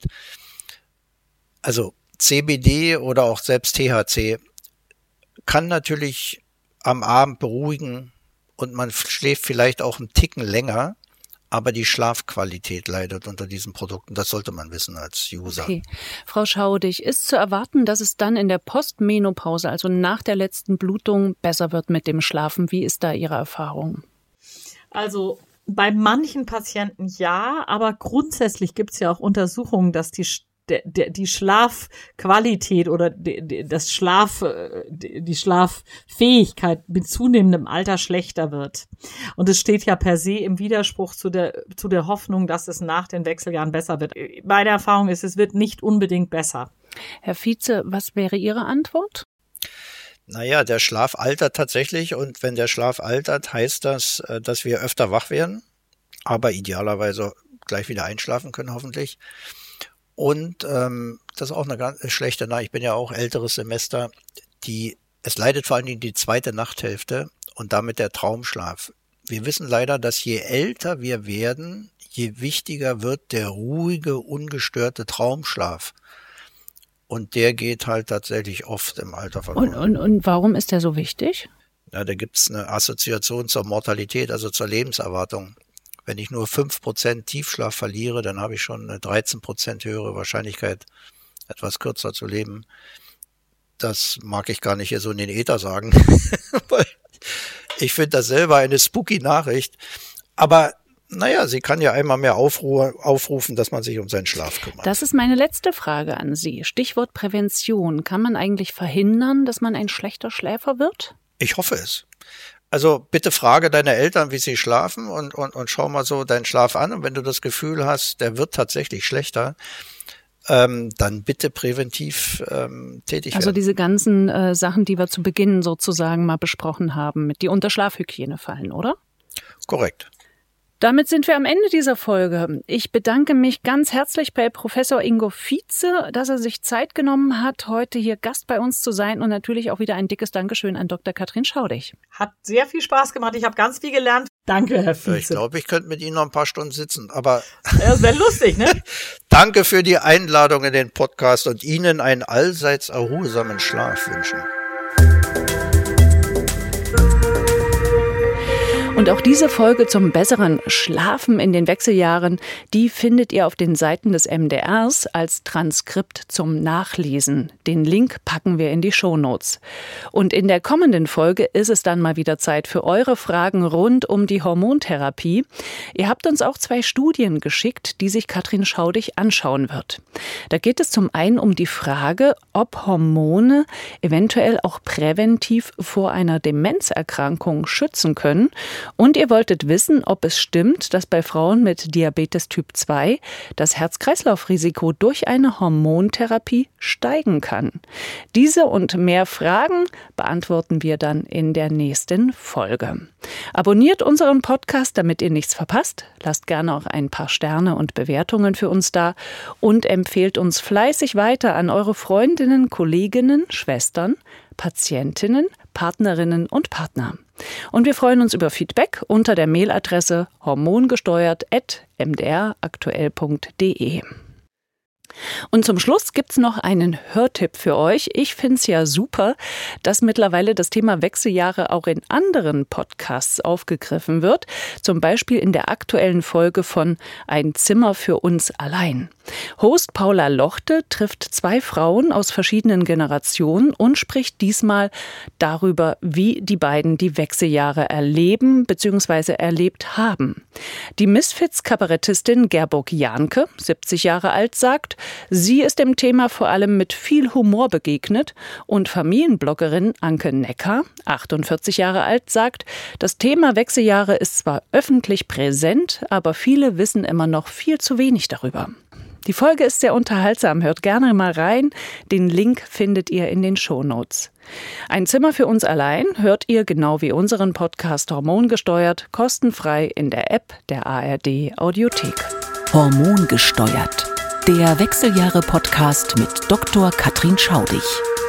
Also C B D oder auch selbst T H C kann natürlich am Abend beruhigen und man schläft vielleicht auch einen Ticken länger, aber die Schlafqualität leidet unter diesen Produkten. Das sollte man wissen als User. Okay. Frau Schaudig, ist zu erwarten, dass es dann in der Postmenopause, also nach der letzten Blutung, besser wird mit dem Schlafen? Wie ist da Ihre Erfahrung? Also bei manchen Patienten ja, aber grundsätzlich gibt es ja auch Untersuchungen, dass die Der, der, die Schlafqualität oder die, die, das Schlaf, die, die Schlaffähigkeit mit zunehmendem Alter schlechter wird. Und es steht ja per se im Widerspruch zu der, zu der Hoffnung, dass es nach den Wechseljahren besser wird. Meine Erfahrung ist, es wird nicht unbedingt besser. Herr Vize, was wäre Ihre Antwort? Naja, der Schlaf altert tatsächlich und wenn der Schlaf altert, heißt das, dass wir öfter wach werden, aber idealerweise gleich wieder einschlafen können hoffentlich. Und ähm, das ist auch eine ganz schlechte Nachricht. Ich bin ja auch älteres Semester. Die, es leidet vor allem die zweite Nachthälfte und damit der Traumschlaf. Wir wissen leider, dass je älter wir werden, je wichtiger wird der ruhige, ungestörte Traumschlaf. Und der geht halt tatsächlich oft im Alter verloren. Und, und, und warum ist der so wichtig? Ja, da gibt's eine Assoziation zur Mortalität, also zur Lebenserwartung. Wenn ich nur fünf Prozent Tiefschlaf verliere, dann habe ich schon eine dreizehn Prozent höhere Wahrscheinlichkeit, etwas kürzer zu leben. Das mag ich gar nicht hier so in den Äther sagen. Ich finde das selber eine spooky Nachricht. Aber naja, sie kann ja einmal mehr aufru- aufrufen, dass man sich um seinen Schlaf kümmert. Das ist meine letzte Frage an Sie. Stichwort Prävention. Kann man eigentlich verhindern, dass man ein schlechter Schläfer wird? Ich hoffe es. Also bitte frage deine Eltern, wie sie schlafen und, und, und schau mal so deinen Schlaf an. Und wenn du das Gefühl hast, der wird tatsächlich schlechter, ähm, dann bitte präventiv ähm, tätig werden. Also diese ganzen äh, Sachen, die wir zu Beginn sozusagen mal besprochen haben, die unter Schlafhygiene fallen, oder? Korrekt. Damit sind wir am Ende dieser Folge. Ich bedanke mich ganz herzlich bei Professor Ingo Vize, dass er sich Zeit genommen hat, heute hier Gast bei uns zu sein und natürlich auch wieder ein dickes Dankeschön an Doktor Katrin Schaudig. Hat sehr viel Spaß gemacht. Ich habe ganz viel gelernt. Danke, Herr Vize. Ich glaube, ich könnte mit Ihnen noch ein paar Stunden sitzen, aber das wäre lustig, ne? Danke für die Einladung in den Podcast und Ihnen einen allseits erholsamen Schlaf wünschen. Und Und auch diese Folge zum besseren Schlafen in den Wechseljahren, die findet ihr auf den Seiten des M D Rs als Transkript zum Nachlesen. Den Link packen wir in die Shownotes. Und in der kommenden Folge ist es dann mal wieder Zeit für eure Fragen rund um die Hormontherapie. Ihr habt uns auch zwei Studien geschickt, die sich Katrin Schaudig anschauen wird. Da geht es zum einen um die Frage, ob Hormone eventuell auch präventiv vor einer Demenzerkrankung schützen können. Und ihr wolltet wissen, ob es stimmt, dass bei Frauen mit Diabetes Typ zwei das Herz-Kreislauf-Risiko durch eine Hormontherapie steigen kann. Diese und mehr Fragen beantworten wir dann in der nächsten Folge. Abonniert unseren Podcast, damit ihr nichts verpasst. Lasst gerne auch ein paar Sterne und Bewertungen für uns da und empfehlt uns fleißig weiter an eure Freundinnen, Kolleginnen, Schwestern, Patientinnen, Partnerinnen und Partner. Und wir freuen uns über Feedback unter der Mailadresse hormongesteuert at m d r aktuell punkt d e. Und zum Schluss gibt's noch einen Hörtipp für euch. Ich find's ja super, dass mittlerweile das Thema Wechseljahre auch in anderen Podcasts aufgegriffen wird. Zum Beispiel in der aktuellen Folge von Ein Zimmer für uns allein. Host Paula Lochte trifft zwei Frauen aus verschiedenen Generationen und spricht diesmal darüber, wie die beiden die Wechseljahre erleben bzw. erlebt haben. Die Misfits-Kabarettistin Gerburg Jahnke, siebzig Jahre alt, sagt, sie ist dem Thema vor allem mit viel Humor begegnet, und Familienbloggerin Anke Necker, achtundvierzig Jahre alt, sagt, das Thema Wechseljahre ist zwar öffentlich präsent, aber viele wissen immer noch viel zu wenig darüber. Die Folge ist sehr unterhaltsam, hört gerne mal rein. Den Link findet ihr in den Shownotes. Ein Zimmer für uns allein hört ihr genau wie unseren Podcast Hormongesteuert kostenfrei in der App der A R D Audiothek. Hormongesteuert. Der Wechseljahre-Podcast mit Doktor Katrin Schaudig.